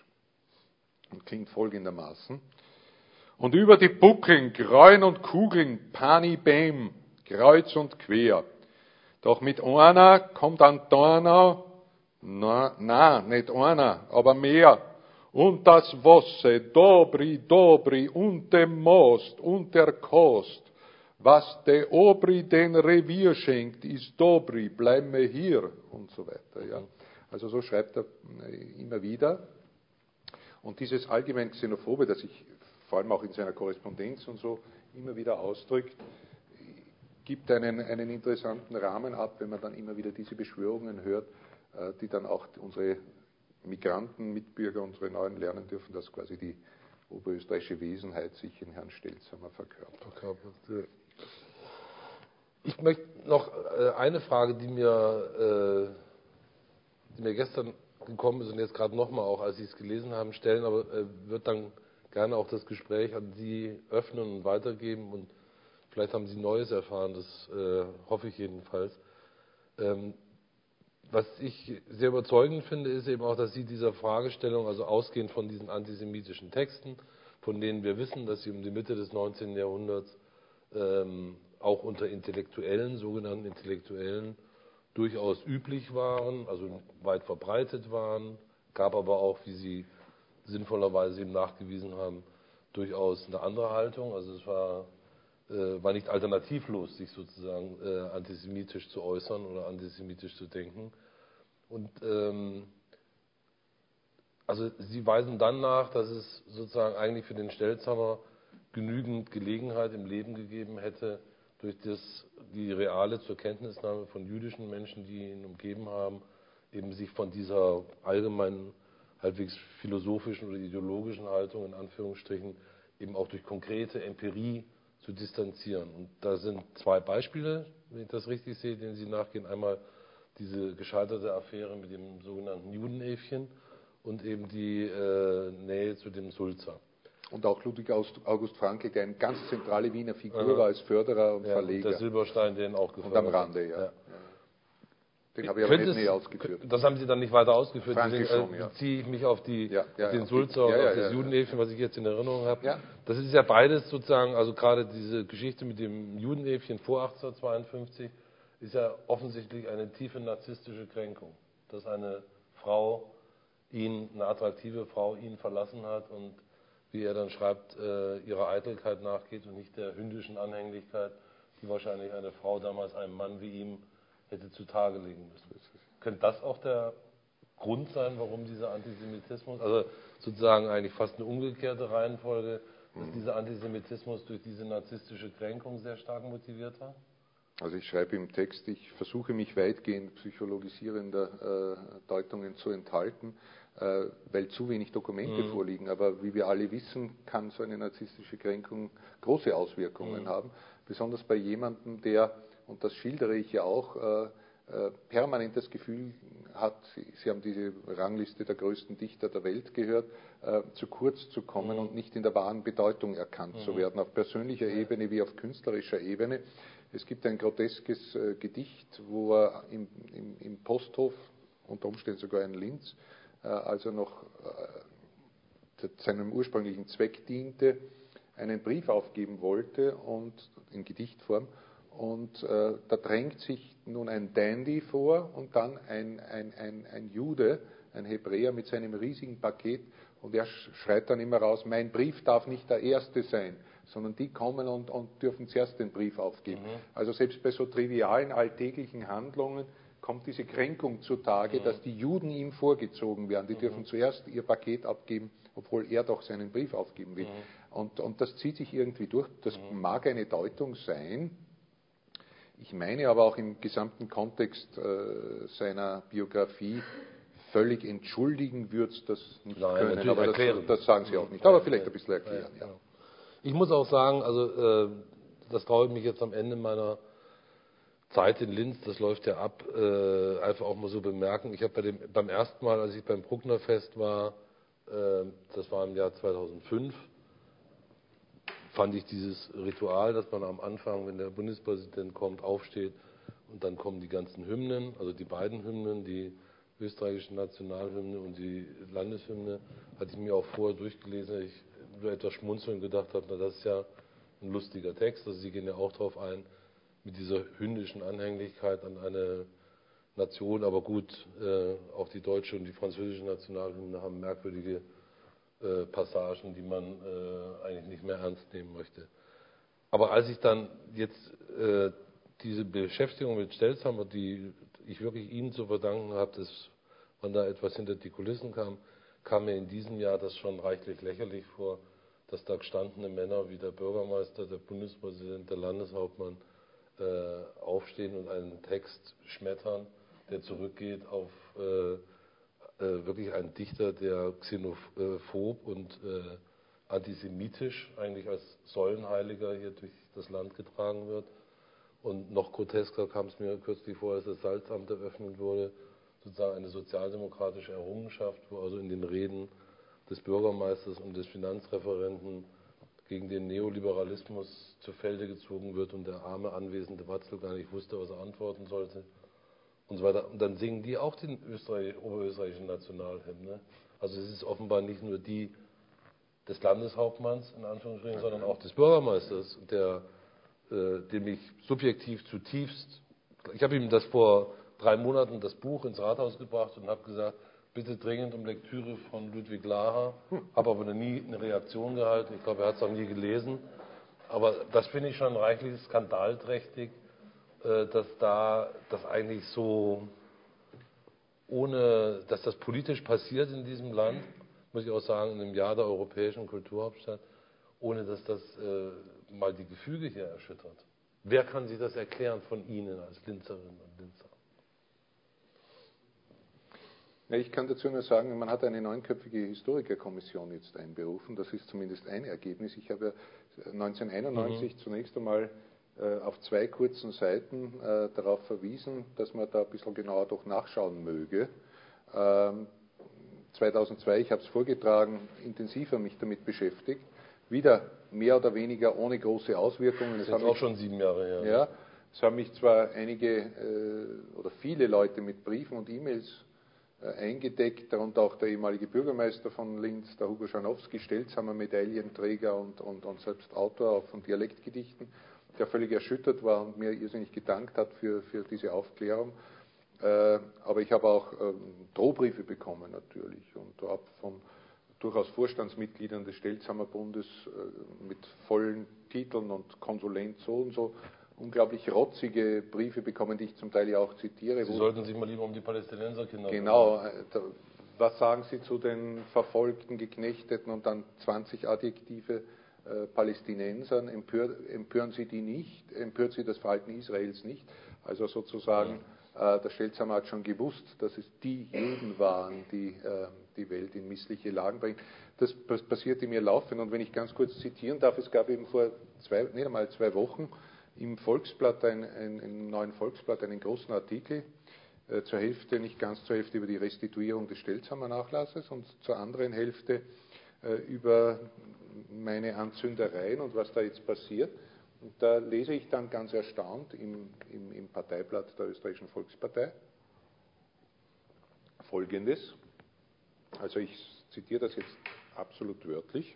B: und klingt folgendermaßen. Und über die Buckeln, Gräuen und Kugeln, Pani Bäm, kreuz und quer. Doch mit einer kommt ein Donau, na, na, nicht einer, aber mehr. Und das Wasser, Dobri, Dobri, und dem Most, und der Kost. Was der Obri den Revier schenkt, ist Dobri, bleib mir hier, und so weiter. Ja. Also so schreibt er immer wieder. Und dieses allgemein Xenophobe, das ich vor allem auch in seiner Korrespondenz und so immer wieder ausdrückt, gibt einen, einen interessanten Rahmen ab, wenn man dann immer wieder diese Beschwörungen hört, die dann auch unsere Migranten, Mitbürger, unsere Neuen lernen dürfen, dass quasi die oberösterreichische Wesenheit sich in Herrn Stelzamer verkörpert.
A: Ich möchte noch eine Frage, die mir, die mir gestern gekommen ist und jetzt gerade nochmal auch, als Sie es gelesen haben, stellen, aber wird dann gerne auch das Gespräch an Sie öffnen und weitergeben und vielleicht haben Sie Neues erfahren, das äh, hoffe ich jedenfalls. Ähm, was ich sehr überzeugend finde, ist eben auch, dass Sie dieser Fragestellung, also ausgehend von diesen antisemitischen Texten, von denen wir wissen, dass sie um die Mitte des neunzehnten Jahrhunderts ähm, auch unter Intellektuellen, sogenannten Intellektuellen, durchaus üblich waren, also weit verbreitet waren, gab aber auch, wie Sie sinnvollerweise eben nachgewiesen haben, durchaus eine andere Haltung. Also es war, äh, war nicht alternativlos, sich sozusagen äh, antisemitisch zu äußern oder antisemitisch zu denken. Und ähm, also Sie weisen dann nach, dass es sozusagen eigentlich für den Stelzhammer genügend Gelegenheit im Leben gegeben hätte, durch das, die reale zur Kenntnisnahme von jüdischen Menschen, die ihn umgeben haben, eben sich von dieser allgemeinen, halbwegs philosophischen oder ideologischen Haltung in Anführungsstrichen eben auch durch konkrete Empirie zu distanzieren. Und da sind zwei Beispiele, wenn ich das richtig sehe, denen Sie nachgehen. Einmal diese gescheiterte Affäre mit dem sogenannten Judenäffchen und eben die äh, Nähe zu dem Sulzer.
B: Und auch Ludwig August Frankl, der eine ganz zentrale Wiener Figur
A: Aha.
B: war als Förderer und
A: ja,
B: Verleger.
A: Und der Silberstein, den auch gefördert
B: Und am Rande, ja.
A: ja.
B: Den habe ich aber nicht
A: es,
B: näher ausgeführt.
A: Das haben Sie dann nicht weiter ausgeführt.
B: Frankl
A: Deswegen
B: schon,
A: äh,
B: ja.
A: beziehe ich mich auf, die,
B: ja, ja,
A: auf den
B: auf
A: Sulzer
B: die, ja,
A: und
B: ja,
A: auf das
B: ja,
A: Judenäffchen, was ich jetzt in Erinnerung habe.
B: Ja.
A: Das ist ja beides sozusagen, also gerade diese Geschichte mit dem Judenäffchen vor achtzehnhundertzweiundfünfzig ist ja offensichtlich eine tiefe narzisstische Kränkung, dass eine Frau ihn, eine attraktive Frau ihn verlassen hat und wie er dann schreibt, äh, ihrer Eitelkeit nachgeht und nicht der hündischen Anhänglichkeit, die wahrscheinlich eine Frau damals einem Mann wie ihm hätte zutage legen müssen. Könnte das auch der Grund sein, warum dieser Antisemitismus, also sozusagen eigentlich fast eine umgekehrte Reihenfolge, dass mhm. dieser Antisemitismus durch diese narzisstische Kränkung sehr stark motiviert war?
B: Also ich schreibe im Text, ich versuche mich weitgehend psychologisierender äh, Deutungen zu enthalten, äh, weil zu wenig Dokumente mhm. vorliegen. Aber wie wir alle wissen, kann so eine narzisstische Kränkung große Auswirkungen mhm. haben. Besonders bei jemandem, der, und das schildere ich ja auch, äh, äh, permanent das Gefühl hat, Sie, Sie haben diese Rangliste der größten Dichter der Welt gehört, äh, zu kurz zu kommen mhm. und nicht in der wahren Bedeutung erkannt mhm. zu werden, auf persönlicher ja. Ebene wie auf künstlerischer Ebene. Es gibt ein groteskes äh, Gedicht, wo er im, im, im Posthof, unter Umständen sogar in Linz, äh, also noch äh, seinem ursprünglichen Zweck diente, einen Brief aufgeben wollte und in Gedichtform. Und äh, da drängt sich nun ein Dandy vor und dann ein, ein, ein, ein Jude, ein Hebräer mit seinem riesigen Paket. Und er schreit dann immer raus, mein Brief darf nicht der erste sein, sondern die kommen und, und dürfen zuerst den Brief aufgeben. Mhm. Also selbst bei so trivialen, alltäglichen Handlungen kommt diese Kränkung zutage, mhm. dass die Juden ihm vorgezogen werden. Die mhm. dürfen zuerst ihr Paket abgeben, obwohl er doch seinen Brief aufgeben will. Mhm. Und, und das zieht sich irgendwie durch. Das mhm. mag eine Deutung sein. Ich meine aber auch im gesamten Kontext äh, seiner Biografie, völlig entschuldigen würde es das nicht
A: Nein,
B: können, aber das, das sagen Sie auch nicht.
A: Ja,
B: aber vielleicht ein bisschen erklären.
A: Ja, ja.
B: Ja.
A: Ich muss auch sagen, also äh, das traue ich mich jetzt am Ende meiner Zeit in Linz, das läuft ja ab, äh, einfach auch mal so bemerken. Ich habe bei dem beim ersten Mal, als ich beim Brucknerfest war, äh, das war im Jahr zweitausendfünf, fand ich dieses Ritual, dass man am Anfang, wenn der Bundespräsident kommt, aufsteht und dann kommen die ganzen Hymnen, also die beiden Hymnen, die österreichische Nationalhymne und die Landeshymne, hatte ich mir auch vorher durchgelesen, ich nur etwas schmunzeln gedacht habe, na das ist ja ein lustiger Text, also Sie gehen ja auch darauf ein, mit dieser hündischen Anhänglichkeit an eine Nation, aber gut, äh, auch die deutsche und die französische Nationalhymne haben merkwürdige äh, Passagen, die man äh, eigentlich nicht mehr ernst nehmen möchte. Aber als ich dann jetzt äh, diese Beschäftigung mit Stelzhammer, die ich wirklich Ihnen zu verdanken habe, dass man da etwas hinter die Kulissen kam, kam mir in diesem Jahr das schon reichlich lächerlich vor, dass da gestandene Männer wie der Bürgermeister, der Bundespräsident, der Landeshauptmann äh, aufstehen und einen Text schmettern, der zurückgeht auf äh, äh, wirklich einen Dichter, der xenophob und äh, antisemitisch eigentlich als Säulenheiliger hier durch das Land getragen wird. Und noch grotesker kam es mir kürzlich vor, als das Salzamt eröffnet wurde, sozusagen eine sozialdemokratische Errungenschaft, wo also in den Reden des Bürgermeisters und des Finanzreferenten gegen den Neoliberalismus zu Felde gezogen wird und der arme anwesende Watzel gar nicht wusste, was er antworten sollte und so weiter. Und dann singen die auch den Österreich, oberösterreichischen Nationalhymne. Also es ist offenbar nicht nur die des Landeshauptmanns, in Anführungsstrichen, sondern auch des Bürgermeisters, der äh, dem ich subjektiv zutiefst, ich habe ihm das vor drei Monaten das Buch ins Rathaus gebracht und habe gesagt, bitte dringend um Lektüre von Ludwig Laher, habe aber noch nie eine Reaktion gehalten, ich glaube, er hat es auch nie gelesen, aber das finde ich schon reichlich skandalträchtig, äh, dass da das eigentlich so, ohne, dass das politisch passiert in diesem Land, muss ich auch sagen, in einem Jahr der europäischen Kulturhauptstadt, ohne dass das äh, mal die Gefüge hier erschüttert. Wer kann sich das erklären von Ihnen als Linzerinnen und Linzer?
B: Ja, ich kann dazu nur sagen, man hat eine neunköpfige Historikerkommission jetzt einberufen. Das ist zumindest ein Ergebnis. Ich habe neunzehnhunderteinundneunzig mhm. zunächst einmal äh, auf zwei kurzen Seiten äh, darauf verwiesen, dass man da ein bisschen genauer doch nachschauen möge. Ähm, zweitausendzwei, ich habe es vorgetragen, intensiver mich damit beschäftigt. Wieder mehr oder weniger ohne große Auswirkungen.
A: Das ist jetzt auch schon sieben Jahre her.
B: Ja, es haben mich zwar einige äh, oder viele Leute mit Briefen und E-Mails äh, eingedeckt, darunter auch der ehemalige Bürgermeister von Linz, der Hugo Schanowski, Stelzamer Medaillenträger und, und, und selbst Autor auch von Dialektgedichten, der völlig erschüttert war und mir irrsinnig gedankt hat für, für diese Aufklärung. Äh, aber ich habe auch ähm, Drohbriefe bekommen natürlich und habe von durchaus Vorstandsmitgliedern des Stelzamer Bundes äh, mit vollen Titeln und Konsulent so und so unglaublich rotzige Briefe bekommen, die ich zum Teil ja auch zitiere.
A: Sie sollten sich mal lieber um die Palästinenserkinder kümmern.
B: Genau. Äh, da, was sagen Sie zu den verfolgten, geknechteten und dann zwanzig Adjektive äh, Palästinensern? Empör, empören Sie die nicht? Empört Sie das Verhalten Israels nicht? Also sozusagen, ja. äh, der Stelzamer hat schon gewusst, dass es die Juden waren, die äh, die Welt in missliche Lagen bringen. Das passierte mir laufend. Und wenn ich ganz kurz zitieren darf, es gab eben vor zwei, nicht einmal zwei Wochen im Volksblatt, ein, ein, im neuen Volksblatt, einen großen Artikel, äh, zur Hälfte, nicht ganz zur Hälfte, über die Restituierung des Stelzamer Nachlasses und zur anderen Hälfte äh, über meine Anzündereien und was da jetzt passiert. Und da lese ich dann ganz erstaunt im, im, im Parteiblatt der Österreichischen Volkspartei Folgendes. Also ich zitiere das jetzt absolut wörtlich.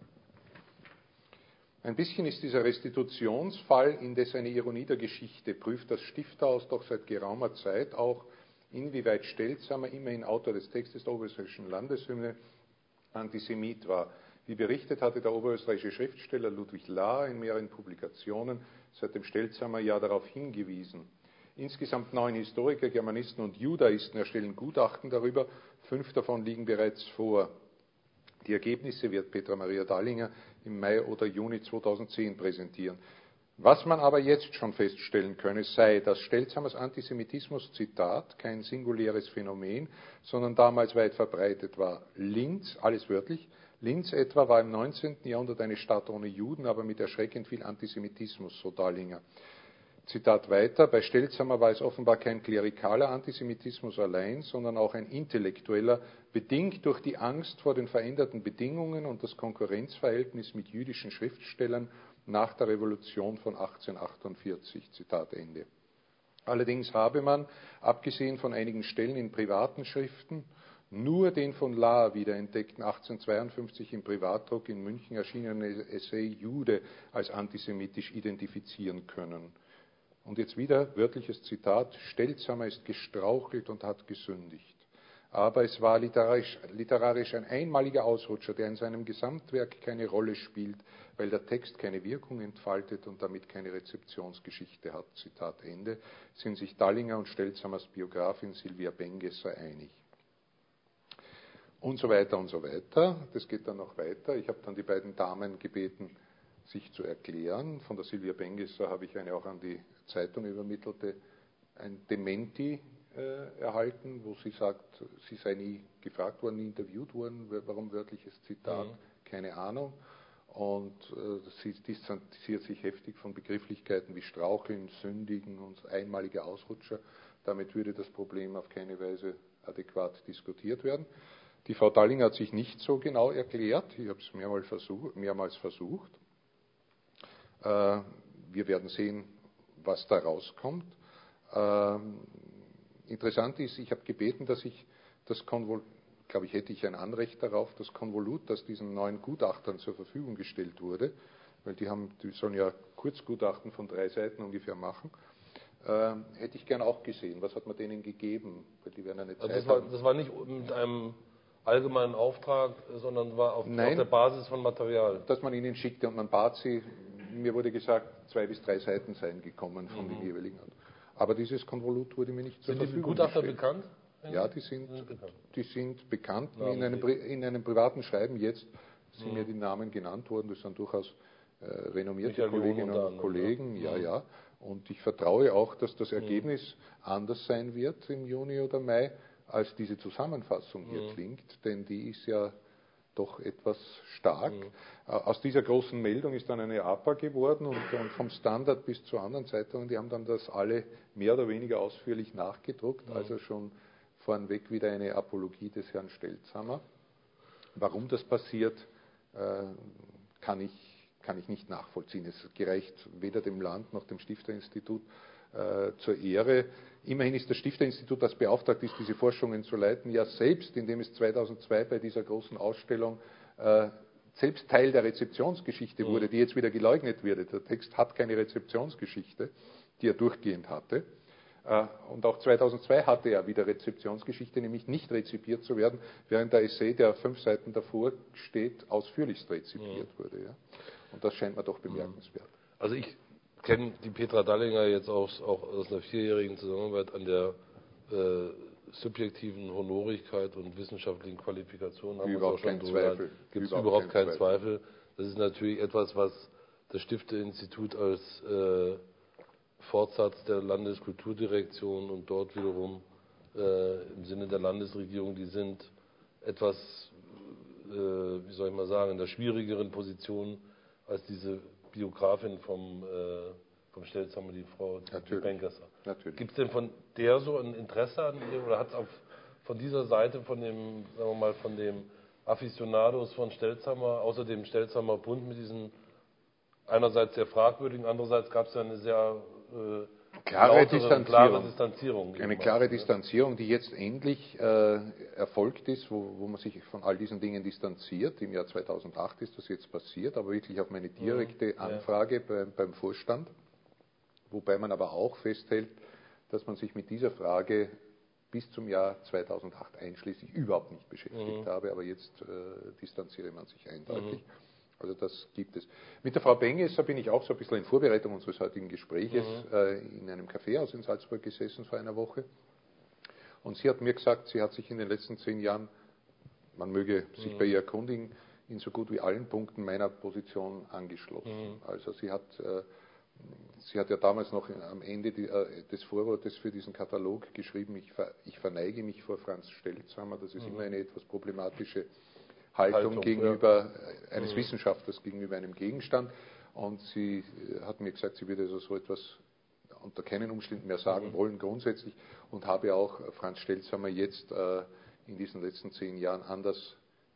B: Ein bisschen ist dieser Restitutionsfall indes eine Ironie der Geschichte, prüft das Stifterhaus doch seit geraumer Zeit auch, inwieweit Stelzamer, immerhin Autor des Textes der Oberösterreichischen Landeshymne, Antisemit war. Wie berichtet hatte der oberösterreichische Schriftsteller Ludwig Lahr in mehreren Publikationen seit dem Stelzamer Jahr darauf hingewiesen. Insgesamt neun Historiker, Germanisten und Judaisten erstellen Gutachten darüber, fünf davon liegen bereits vor. Die Ergebnisse wird Petra Maria Dallinger im Mai oder Juni zweitausendzehn präsentieren. Was man aber jetzt schon feststellen könne, sei, dass Stelzamers Antisemitismus, Zitat, kein singuläres Phänomen, sondern damals weit verbreitet war. Linz, alles wörtlich, Linz etwa war im neunzehnten Jahrhundert eine Stadt ohne Juden, aber mit erschreckend viel Antisemitismus, so Dallinger. Zitat weiter, bei Stelzamer war es offenbar kein klerikaler Antisemitismus allein, sondern auch ein intellektueller, bedingt durch die Angst vor den veränderten Bedingungen und das Konkurrenzverhältnis mit jüdischen Schriftstellern nach der Revolution von achtzehnhundertachtundvierzig. Zitat Ende. Allerdings habe man, abgesehen von einigen Stellen in privaten Schriften, nur den von Lahr wiederentdeckten achtzehnhundertzweiundfünfzig im Privatdruck in München erschienenen Essay Jude als antisemitisch identifizieren können. Und jetzt wieder wörtliches Zitat, Stelzamer ist gestrauchelt und hat gesündigt. Aber es war literarisch, literarisch ein einmaliger Ausrutscher, der in seinem Gesamtwerk keine Rolle spielt, weil der Text keine Wirkung entfaltet und damit keine Rezeptionsgeschichte hat. Zitat Ende. Sind sich Dallinger und Stelzamers Biografin Silvia Bengesser einig. Und so weiter und so weiter. Das geht dann noch weiter. Ich habe dann die beiden Damen gebeten, sich zu erklären. Von der Silvia Bengesser habe ich eine auch an die Zeitung übermittelte, ein Dementi äh, erhalten, wo sie sagt, sie sei nie gefragt worden, nie interviewt worden, warum wörtliches Zitat, mhm. keine Ahnung. Und äh, sie distanziert sich heftig von Begrifflichkeiten wie Straucheln, Sündigen und einmalige Ausrutscher. Damit würde das Problem auf keine Weise adäquat diskutiert werden. Die Frau Dallinger hat sich nicht so genau erklärt, ich habe es mehrmals versucht. Mehrmals versucht. Äh, wir werden sehen, was da rauskommt. Ähm, interessant ist, ich habe gebeten, dass ich das Konvolut, glaube ich, hätte ich ein Anrecht darauf, das Konvolut, das diesen neuen Gutachtern zur Verfügung gestellt wurde, weil die, haben, die sollen ja Kurzgutachten von drei Seiten ungefähr machen, äh, hätte ich gern auch gesehen. Was hat man denen gegeben? Weil die werden eine
A: also
B: Zeit
A: das, war, das war nicht mit einem allgemeinen Auftrag, sondern war auf,
B: Nein,
A: auf der Basis von Material.
B: Dass man ihnen schickte und man bat sie, mir wurde gesagt, zwei bis drei Seiten seien gekommen von mhm. den jeweiligen. Aber dieses Konvolut wurde mir nicht zur
A: Sind
B: Verfügung
A: die Gutachter
B: gestellt.
A: bekannt?
B: Ja, die sind, sind bekannt. Die sind bekannt. In einem, in einem privaten Schreiben jetzt sind mhm. mir die Namen genannt worden. Das sind durchaus äh, renommierte Michael Kolleginnen und, und Kollegen. Ja, ja. ja. Und ich vertraue auch, dass das Ergebnis mhm. anders sein wird im Juni oder Mai, als diese Zusammenfassung hier mhm. klingt. Denn die ist ja doch etwas stark. Mhm. Aus dieser großen Meldung ist dann eine A P A geworden und, und vom Standard bis zu anderen Zeitungen, die haben dann das alle mehr oder weniger ausführlich nachgedruckt, mhm. also schon vornweg wieder eine Apologie des Herrn Stelzamer. Warum das passiert, äh, kann, ich, kann ich nicht nachvollziehen. Es gereicht weder dem Land noch dem Stifterinstitut äh, zur Ehre. Immerhin ist das Stifterinstitut, das beauftragt ist, diese Forschungen zu leiten, ja selbst, indem es zweitausendzwei bei dieser großen Ausstellung äh, selbst Teil der Rezeptionsgeschichte wurde, die jetzt wieder geleugnet wird. Der Text hat keine Rezeptionsgeschichte, die er durchgehend hatte. Äh, und auch zweitausendzwei hatte er wieder Rezeptionsgeschichte, nämlich nicht rezipiert zu werden, während der Essay, der fünf Seiten davor steht, ausführlichst rezipiert mhm. wurde. Ja. Und das scheint mir doch bemerkenswert.
A: Also ich kenne die Petra Dallinger jetzt auch, auch aus einer vierjährigen Zusammenarbeit an der äh, subjektiven Honorigkeit und wissenschaftlichen Qualifikation. Haben
B: überhaupt keinen Zweifel.
A: Gibt es überhaupt keinen Zweifel. Das ist natürlich etwas, was das Stifterinstitut als äh, Fortsatz der Landeskulturdirektion und dort wiederum äh, im Sinne der Landesregierung, die sind etwas, äh, wie soll ich mal sagen, in der schwierigeren Position als diese Biografin vom, äh, vom Stelzamer, die Frau Bengesser. Gibt es denn von der so ein Interesse an ihr oder hat es auch von dieser Seite, von dem, sagen wir mal, von dem Aficionados von Stelzamer, außer dem Stelzamer Bund mit diesen einerseits sehr fragwürdigen, andererseits gab es ja eine sehr äh,
B: klare, Distanzierung.
A: klare Distanzierung.
B: Eine klare Distanzierung, die jetzt endlich äh, erfolgt ist, wo, wo man sich von all diesen Dingen distanziert. Im Jahr zweitausendacht ist das jetzt passiert, aber wirklich auf meine direkte mhm, Anfrage ja. beim, beim Vorstand. Wobei man aber auch festhält, dass man sich mit dieser Frage bis zum Jahr zweitausendacht einschließlich überhaupt nicht beschäftigt mhm. habe, aber jetzt äh, distanziere man sich eindeutig. Mhm. Also das gibt es. Mit der Frau Bengesser bin ich auch so ein bisschen in Vorbereitung unseres heutigen Gespräches mhm. äh, in einem Kaffeehaus in Salzburg gesessen vor einer Woche. Und sie hat mir gesagt, sie hat sich in den letzten zehn Jahren, man möge sich mhm. bei ihr erkundigen, in so gut wie allen Punkten meiner Position angeschlossen. Mhm. Also sie hat, äh, sie hat ja damals noch am Ende die, äh, des Vorwortes für diesen Katalog geschrieben, ich, ver, ich verneige mich vor Franz Stelzamer, das ist mhm. immer eine etwas problematische Haltung, Haltung gegenüber ja. eines mhm. Wissenschaftlers gegenüber einem Gegenstand. Und sie hat mir gesagt, sie würde also so etwas unter keinen Umständen mehr sagen mhm. wollen, grundsätzlich. Und habe auch Franz Stelzamer jetzt äh, in diesen letzten zehn Jahren anders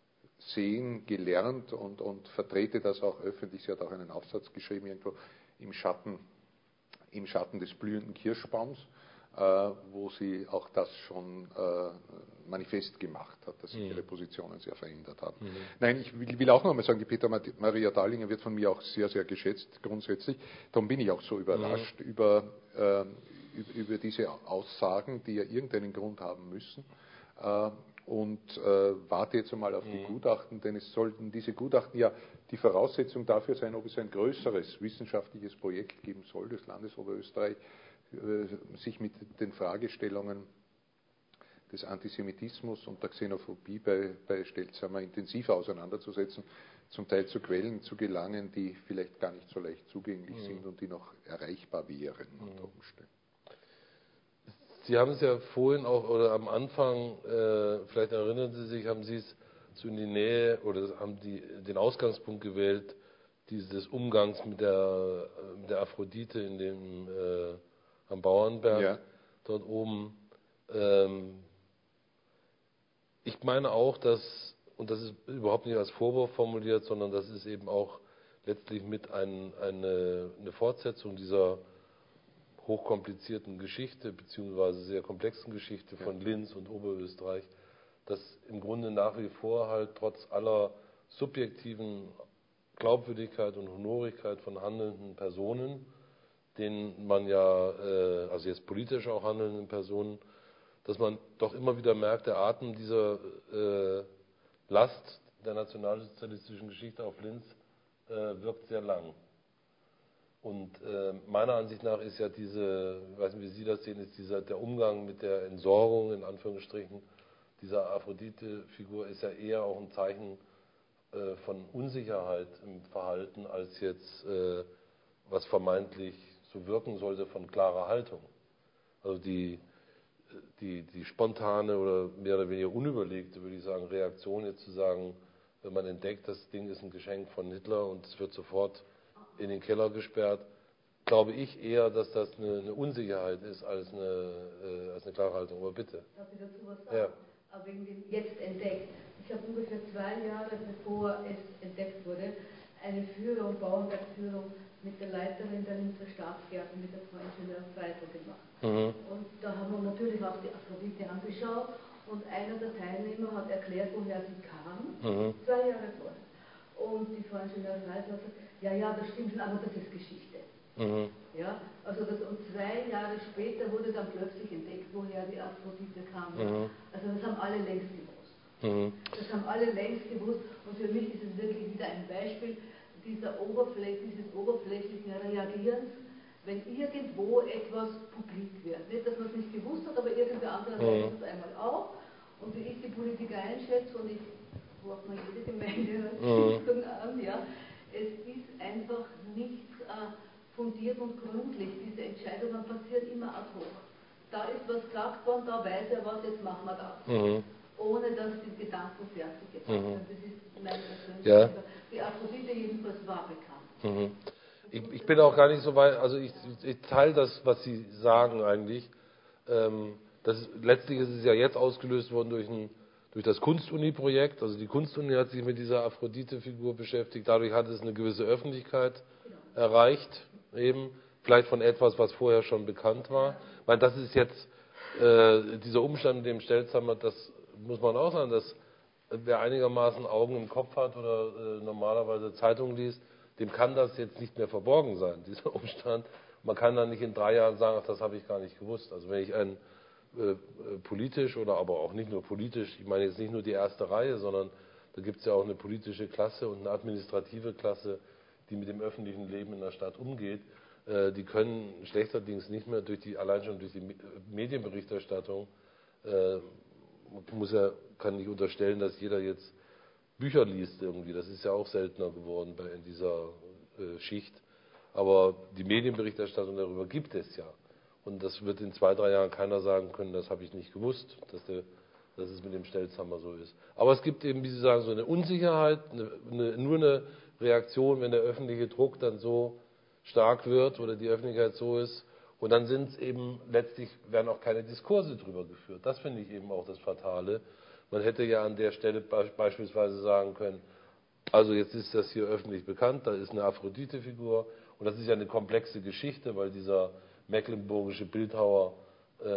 B: sehen, gelernt und, und vertrete das auch öffentlich. Sie hat auch einen Aufsatz geschrieben, irgendwo im Schatten, im Schatten des blühenden Kirschbaums, äh, wo sie auch das schon äh, manifest gemacht hat, dass sich mhm. ihre Positionen sehr verändert haben. Mhm. Nein, ich will, will auch noch einmal sagen, die Petra Maria Dallinger wird von mir auch sehr, sehr geschätzt, grundsätzlich. Darum bin ich auch so überrascht mhm. über, äh, über, über diese Aussagen, die ja irgendeinen Grund haben müssen. Äh, und äh, warte jetzt einmal auf mhm. die Gutachten, denn es sollten diese Gutachten ja die Voraussetzung dafür sein, ob es ein größeres wissenschaftliches Projekt geben soll des Landes Oberösterreich, äh, sich mit den Fragestellungen des Antisemitismus und der Xenophobie bei, bei Stelzamer intensiver auseinanderzusetzen, zum Teil zu Quellen zu gelangen, die vielleicht gar nicht so leicht zugänglich mhm. sind und die noch erreichbar wären mhm. unter Umständen.
A: Sie haben es ja vorhin auch, oder am Anfang, äh, vielleicht erinnern Sie sich, haben Sie es so in die Nähe, oder haben die, den Ausgangspunkt gewählt, dieses Umgangs mit der, mit der Aphrodite in dem, äh, am Bauernberg, ja. dort oben. Ähm, ich meine auch, dass, und das ist überhaupt nicht als Vorwurf formuliert, sondern das ist eben auch letztlich mit ein, eine, eine Fortsetzung dieser hochkomplizierten Geschichte, beziehungsweise sehr komplexen Geschichte von Linz und Oberösterreich, dass im Grunde nach wie vor halt trotz aller subjektiven Glaubwürdigkeit und Honorigkeit von handelnden Personen, denen man ja, äh, also jetzt politisch auch handelnden Personen, dass man doch immer wieder merkt, der Atem dieser äh, Last der nationalsozialistischen Geschichte auf Linz äh, wirkt sehr lang. Und äh, meiner Ansicht nach ist ja diese, ich weiß nicht, wie Sie das sehen, ist dieser, der Umgang mit der Entsorgung, in Anführungsstrichen, dieser Aphrodite-Figur ist ja eher auch ein Zeichen äh, von Unsicherheit im Verhalten, als jetzt, äh, was vermeintlich so wirken sollte, von klarer Haltung. Also die, die, die spontane oder mehr oder weniger unüberlegte, würde ich sagen, Reaktion jetzt zu sagen, wenn man entdeckt, das Ding ist ein Geschenk von Hitler und es wird sofort in den Keller gesperrt, glaube ich eher, dass das eine, eine Unsicherheit ist als eine, äh, als eine klare Haltung. Aber bitte.
C: Darf ich dazu was sagen?
A: Ja.
C: Aber wegen dem jetzt entdeckt. Ich habe ungefähr zwei Jahre bevor es entdeckt wurde, eine Führung, Bauernwerkführung mit der Leiterin der Linzer Staatsgärten, mit der Frau Ingenieur Freitag gemacht.
A: Mhm.
C: Und da haben wir natürlich auch die Aphrodite angeschaut und einer der Teilnehmer hat erklärt, woher sie kam,
A: Mhm.
C: zwei Jahre vorher. Und die Frau Ingenieur Freitag hat gesagt, ja, ja, das stimmt schon, aber das ist Geschichte.
A: Mhm.
C: Ja, also das, und zwei Jahre später wurde dann plötzlich entdeckt, woher die Aphrodite kam.
A: Mhm.
C: Also das haben alle längst gewusst.
A: Mhm.
C: Das haben alle längst gewusst und für mich ist es wirklich wieder ein Beispiel dieser Oberfläch, dieses oberflächlichen Reagierens, wenn irgendwo etwas publik wird. Nicht, dass man es nicht gewusst hat, aber irgendwer andere weiß es auf einmal auch. Und wie ich die Politiker einschätze, und ich brauche mal jede Gemeinde mhm. an, ja, es ist einfach nicht äh, fundiert und gründlich. Diese Entscheidungen passieren immer ad hoc. Da ist was gesagt worden, da weiß er was, jetzt machen wir das. Mhm. Ohne dass die Gedanken fertig gedacht mhm. sind. Das ist mein persönliches.
A: Ja.
C: Die Aphrodite jedenfalls war bekannt.
A: Mhm. Ich, ich bin auch gar nicht so weit, also ich, ich teile das, was Sie sagen eigentlich. Ähm, das ist, letztlich ist es ja jetzt ausgelöst worden durch, ein, durch das Kunstuni-Projekt. Also die Kunstuni hat sich mit dieser Aphrodite-Figur beschäftigt. Dadurch hat es eine gewisse Öffentlichkeit genau. erreicht, eben vielleicht von etwas, was vorher schon bekannt war. Ja. Ich meine, das ist jetzt äh, dieser Umstand mit dem Stelzhammer, das muss man auch sagen, dass wer einigermaßen Augen im Kopf hat oder äh, normalerweise Zeitungen liest, dem kann das jetzt nicht mehr verborgen sein, dieser Umstand. Man kann dann nicht in drei Jahren sagen, ach, das habe ich gar nicht gewusst. Also wenn ich ein äh, politisch oder aber auch nicht nur politisch, ich meine jetzt nicht nur die erste Reihe, sondern da gibt es ja auch eine politische Klasse und eine administrative Klasse, die mit dem öffentlichen Leben in der Stadt umgeht, äh, die können schlechterdings nicht mehr durch die, allein schon durch die Medienberichterstattung, äh, muss ja, kann nicht unterstellen, dass jeder jetzt Bücher liest irgendwie. Das ist ja auch seltener geworden bei, in dieser äh, Schicht. Aber die Medienberichterstattung darüber gibt es ja. Und das wird in zwei, drei Jahren keiner sagen können, das habe ich nicht gewusst, dass, der, dass es mit dem Stelzhammer so ist. Aber es gibt eben, wie Sie sagen, so eine Unsicherheit, eine, eine, nur eine Reaktion, wenn der öffentliche Druck dann so stark wird oder die Öffentlichkeit so ist. Und dann sind es eben, letztlich werden auch keine Diskurse drüber geführt. Das finde ich eben auch das Fatale. Man hätte ja an der Stelle be- beispielsweise sagen können, also jetzt ist das hier öffentlich bekannt, da ist eine Aphrodite-Figur und das ist ja eine komplexe Geschichte, weil dieser mecklenburgische Bildhauer äh,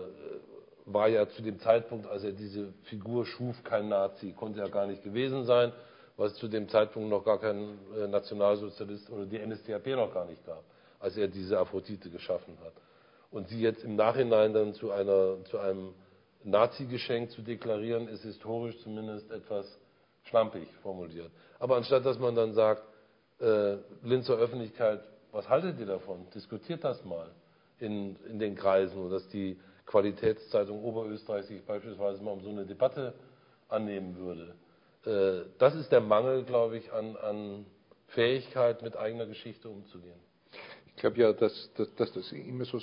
A: war ja zu dem Zeitpunkt, als er diese Figur schuf, kein Nazi, konnte ja gar nicht gewesen sein, weil es zu dem Zeitpunkt noch gar keinen äh, Nationalsozialist oder die N S D A P noch gar nicht gab, als er diese Aphrodite geschaffen hat. Und sie jetzt im Nachhinein dann zu, einer, zu einem Nazi-Geschenk zu deklarieren, ist historisch zumindest etwas schlampig formuliert. Aber anstatt dass man dann sagt, äh, Linzer Öffentlichkeit, was haltet ihr davon? Diskutiert das mal in, in den Kreisen und dass die Qualitätszeitung Oberösterreich sich beispielsweise mal um so eine Debatte annehmen würde. Äh, das ist der Mangel, glaube ich, an, an Fähigkeit, mit eigener Geschichte umzugehen.
B: Ich glaube ja, dass, dass, dass das immer so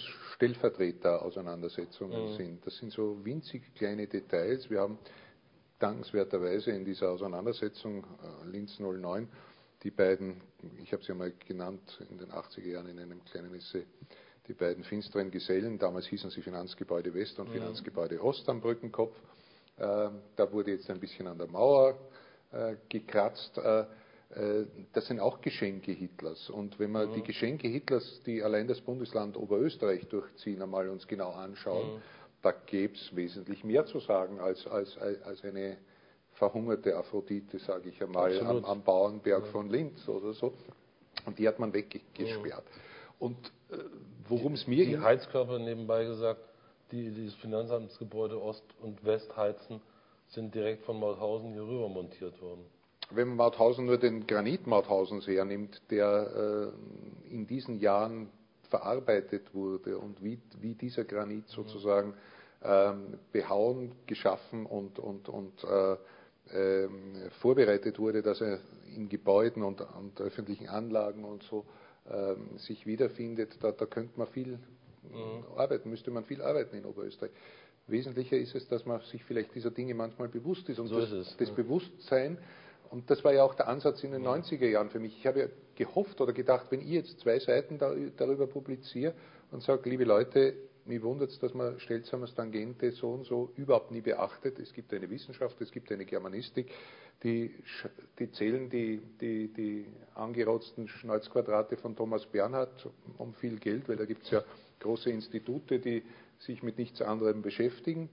B: Stellvertreter-Auseinandersetzungen mhm. sind. Das sind so winzig kleine Details. Wir haben dankenswerterweise in dieser Auseinandersetzung äh, Linz null neun die beiden, ich habe sie einmal genannt in den achtziger Jahren in einem kleinen Essay, die beiden finsteren Gesellen, damals hießen sie Finanzgebäude West und mhm. Finanzgebäude Ost am Brückenkopf. Äh, da wurde jetzt ein bisschen an der Mauer äh, gekratzt. Äh, Das sind auch Geschenke Hitlers. Und wenn wir mhm. die Geschenke Hitlers, die allein das Bundesland Oberösterreich durchziehen, einmal uns genau anschauen, mhm. da gäbe es wesentlich mehr zu sagen als, als, als eine verhungerte Aphrodite, sage ich einmal, am, am Bauernberg ja. von Linz oder so. Und die hat man weggesperrt. Mhm. Und äh, worum es mir...
A: Die Heizkörper, nebenbei gesagt, die, die das Finanzamtsgebäude Ost und West heizen, sind direkt von Mauthausen hier rüber montiert worden.
B: Wenn man Mauthausen nur den Granit Mauthausen hernimmt, der äh, in diesen Jahren verarbeitet wurde und wie, wie dieser Granit sozusagen ähm, behauen, geschaffen und, und, und äh, ähm, vorbereitet wurde, dass er in Gebäuden und, und öffentlichen Anlagen und so ähm, sich wiederfindet, da, da könnte man viel mhm. arbeiten, müsste man viel arbeiten in Oberösterreich. Wesentlicher ist es, dass man sich vielleicht dieser Dinge manchmal bewusst ist und
A: so
B: das,
A: ist es,
B: das
A: ja.
B: Bewusstsein, und das war ja auch der Ansatz in den neunziger Jahren für mich. Ich habe ja gehofft oder gedacht, wenn ich jetzt zwei Seiten darüber publiziere und sage, liebe Leute, mich wundert es, dass man Stelzhamers Tangente so und so überhaupt nie beachtet. Es gibt eine Wissenschaft, es gibt eine Germanistik, die, die zählen die, die, die angerotzten Schnäuzquadrate von Thomas Bernhard um viel Geld, weil da gibt es ja große Institute, die sich mit nichts anderem beschäftigen,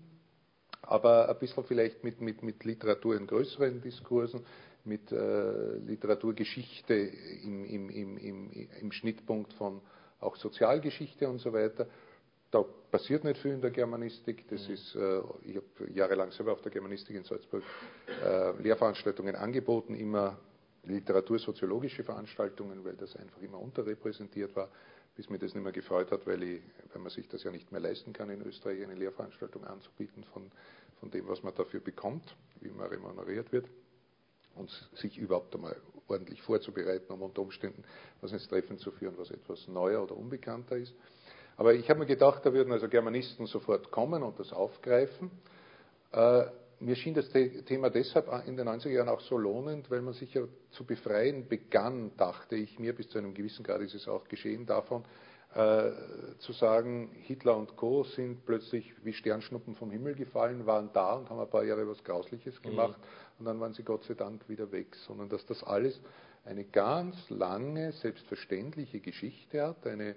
B: aber ein bisschen vielleicht mit, mit, mit Literatur in größeren Diskursen, mit äh, Literaturgeschichte im, im, im, im, im Schnittpunkt von auch Sozialgeschichte und so weiter. Da passiert nicht viel in der Germanistik. Das mhm. ist, äh, ich habe jahrelang selber auf der Germanistik in Salzburg äh, Lehrveranstaltungen angeboten, immer literatursoziologische Veranstaltungen, weil das einfach immer unterrepräsentiert war, bis mir das nicht mehr gefreut hat, weil, ich, weil man sich das ja nicht mehr leisten kann, in Österreich eine Lehrveranstaltung anzubieten von, von dem, was man dafür bekommt, wie man remuneriert wird, und sich überhaupt einmal ordentlich vorzubereiten, um unter Umständen was ins Treffen zu führen, was etwas neuer oder unbekannter ist. Aber ich habe mir gedacht, da würden also Germanisten sofort kommen und das aufgreifen. Äh, mir schien das Thema deshalb in den neunziger Jahren auch so lohnend, weil man sich ja zu befreien begann, dachte ich mir, bis zu einem gewissen Grad ist es auch geschehen, davon äh, zu sagen, Hitler und Co. sind plötzlich wie Sternschnuppen vom Himmel gefallen, waren da und haben ein paar Jahre was Grausliches gemacht mhm. und dann waren sie Gott sei Dank wieder weg, sondern dass das alles eine ganz lange, selbstverständliche Geschichte hat, eine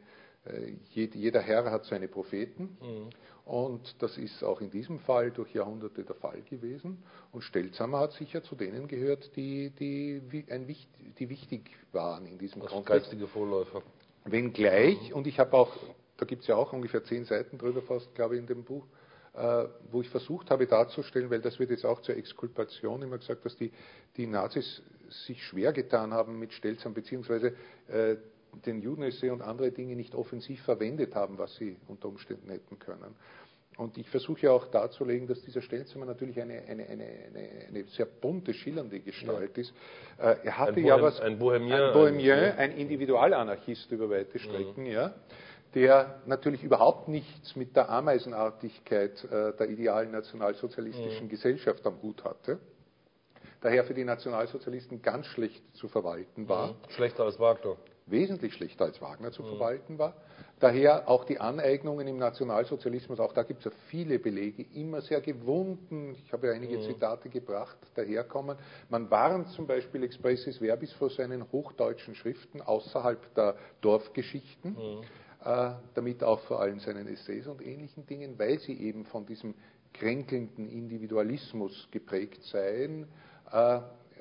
B: jeder Herr hat seine Propheten mhm. und das ist auch in diesem Fall durch Jahrhunderte der Fall gewesen. Und Stelzhammer hat sicher zu denen gehört, die, die, ein, die wichtig waren in diesem
A: das
B: Kontext.
A: Geistige Vorläufer.
B: Wenngleich, mhm. und ich habe auch, da gibt es ja auch ungefähr zehn Seiten drüber fast, glaube ich, in dem Buch, äh, wo ich versucht habe darzustellen, weil das wird jetzt auch zur Exkulpation immer gesagt, dass die, die Nazis sich schwer getan haben mit Stelzhammer, beziehungsweise äh, den Judenessay und andere Dinge nicht offensiv verwendet haben, was sie unter Umständen hätten können. Und ich versuche ja auch darzulegen, dass dieser Stelzhammer natürlich eine, eine, eine, eine, eine sehr bunte, schillernde Gestalt ja. ist. Äh, er hatte
A: ein
B: ja
A: Bohem,
B: was,
A: ein Bohemier,
B: ein, Bohemier,
A: ein,
B: ein Individualanarchist über weite Strecken, mhm. ja, der natürlich überhaupt nichts mit der Ameisenartigkeit äh, der idealen nationalsozialistischen mhm. Gesellschaft am Hut hatte. Daher für die Nationalsozialisten ganz schlecht zu verwalten war.
A: Mhm. Schlechter als Wagner.
B: Wesentlich schlechter als Wagner zu mhm. verwalten war. Daher auch die Aneignungen im Nationalsozialismus, auch da gibt es ja viele Belege, immer sehr gewunden, ich habe ja einige mhm. Zitate gebracht, daherkommen. Man warnt zum Beispiel expressis verbis vor seinen hochdeutschen Schriften außerhalb der Dorfgeschichten, mhm. äh, damit auch vor allem seinen Essays und ähnlichen Dingen, weil sie eben von diesem kränkelnden Individualismus geprägt seien. Äh,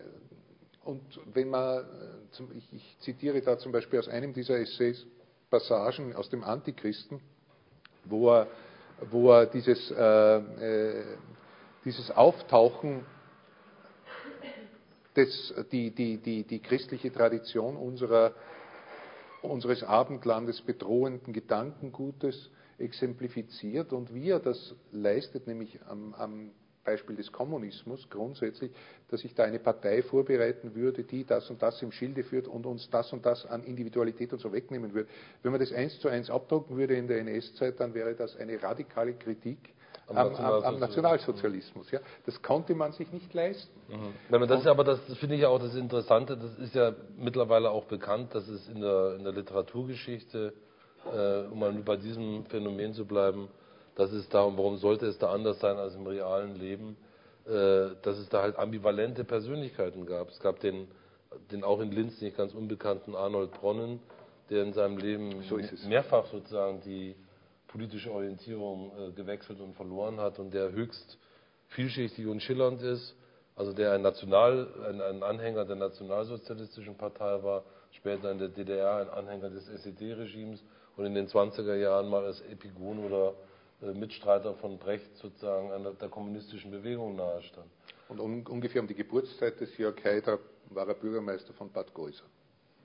B: Und wenn man, ich, ich zitiere da zum Beispiel aus einem dieser Essays Passagen aus dem Antichristen, wo er, wo er dieses, äh, äh, dieses Auftauchen, des, die, die, die, die christliche Tradition unserer, unseres Abendlandes bedrohenden Gedankengutes exemplifiziert und wie er das leistet, nämlich am, am Beispiel des Kommunismus grundsätzlich, dass sich da eine Partei vorbereiten würde, die das und das im Schilde führt und uns das und das an Individualität und so wegnehmen würde. Wenn man das eins zu eins abdrucken würde in der N S-Zeit, dann wäre das eine radikale Kritik am, am, Nationalsozialismus. am Nationalsozialismus. Ja. Das konnte man sich nicht leisten.
A: Mhm. Wenn man das ist aber, das finde ich ja auch das Interessante, das ist ja mittlerweile auch bekannt, dass es in der, in der Literaturgeschichte, äh, um mal bei diesem Phänomen zu bleiben, dass es da, und warum sollte es da anders sein als im realen Leben, äh, dass es da halt ambivalente Persönlichkeiten gab. Es gab den, den auch in Linz nicht ganz unbekannten Arnold Bronnen, der in seinem Leben
B: so
A: mehrfach sozusagen die politische Orientierung äh, gewechselt und verloren hat und der höchst vielschichtig und schillernd ist, also der ein, National, ein, ein Anhänger der nationalsozialistischen Partei war, später in der D D R ein Anhänger des S E D-Regimes und in den zwanziger Jahren mal als Epigon oder Mitstreiter von Brecht sozusagen an der kommunistischen Bewegung nahestand.
B: Und um, ungefähr um die Geburtszeit des Jörg Haider war er Bürgermeister von Bad Goisa.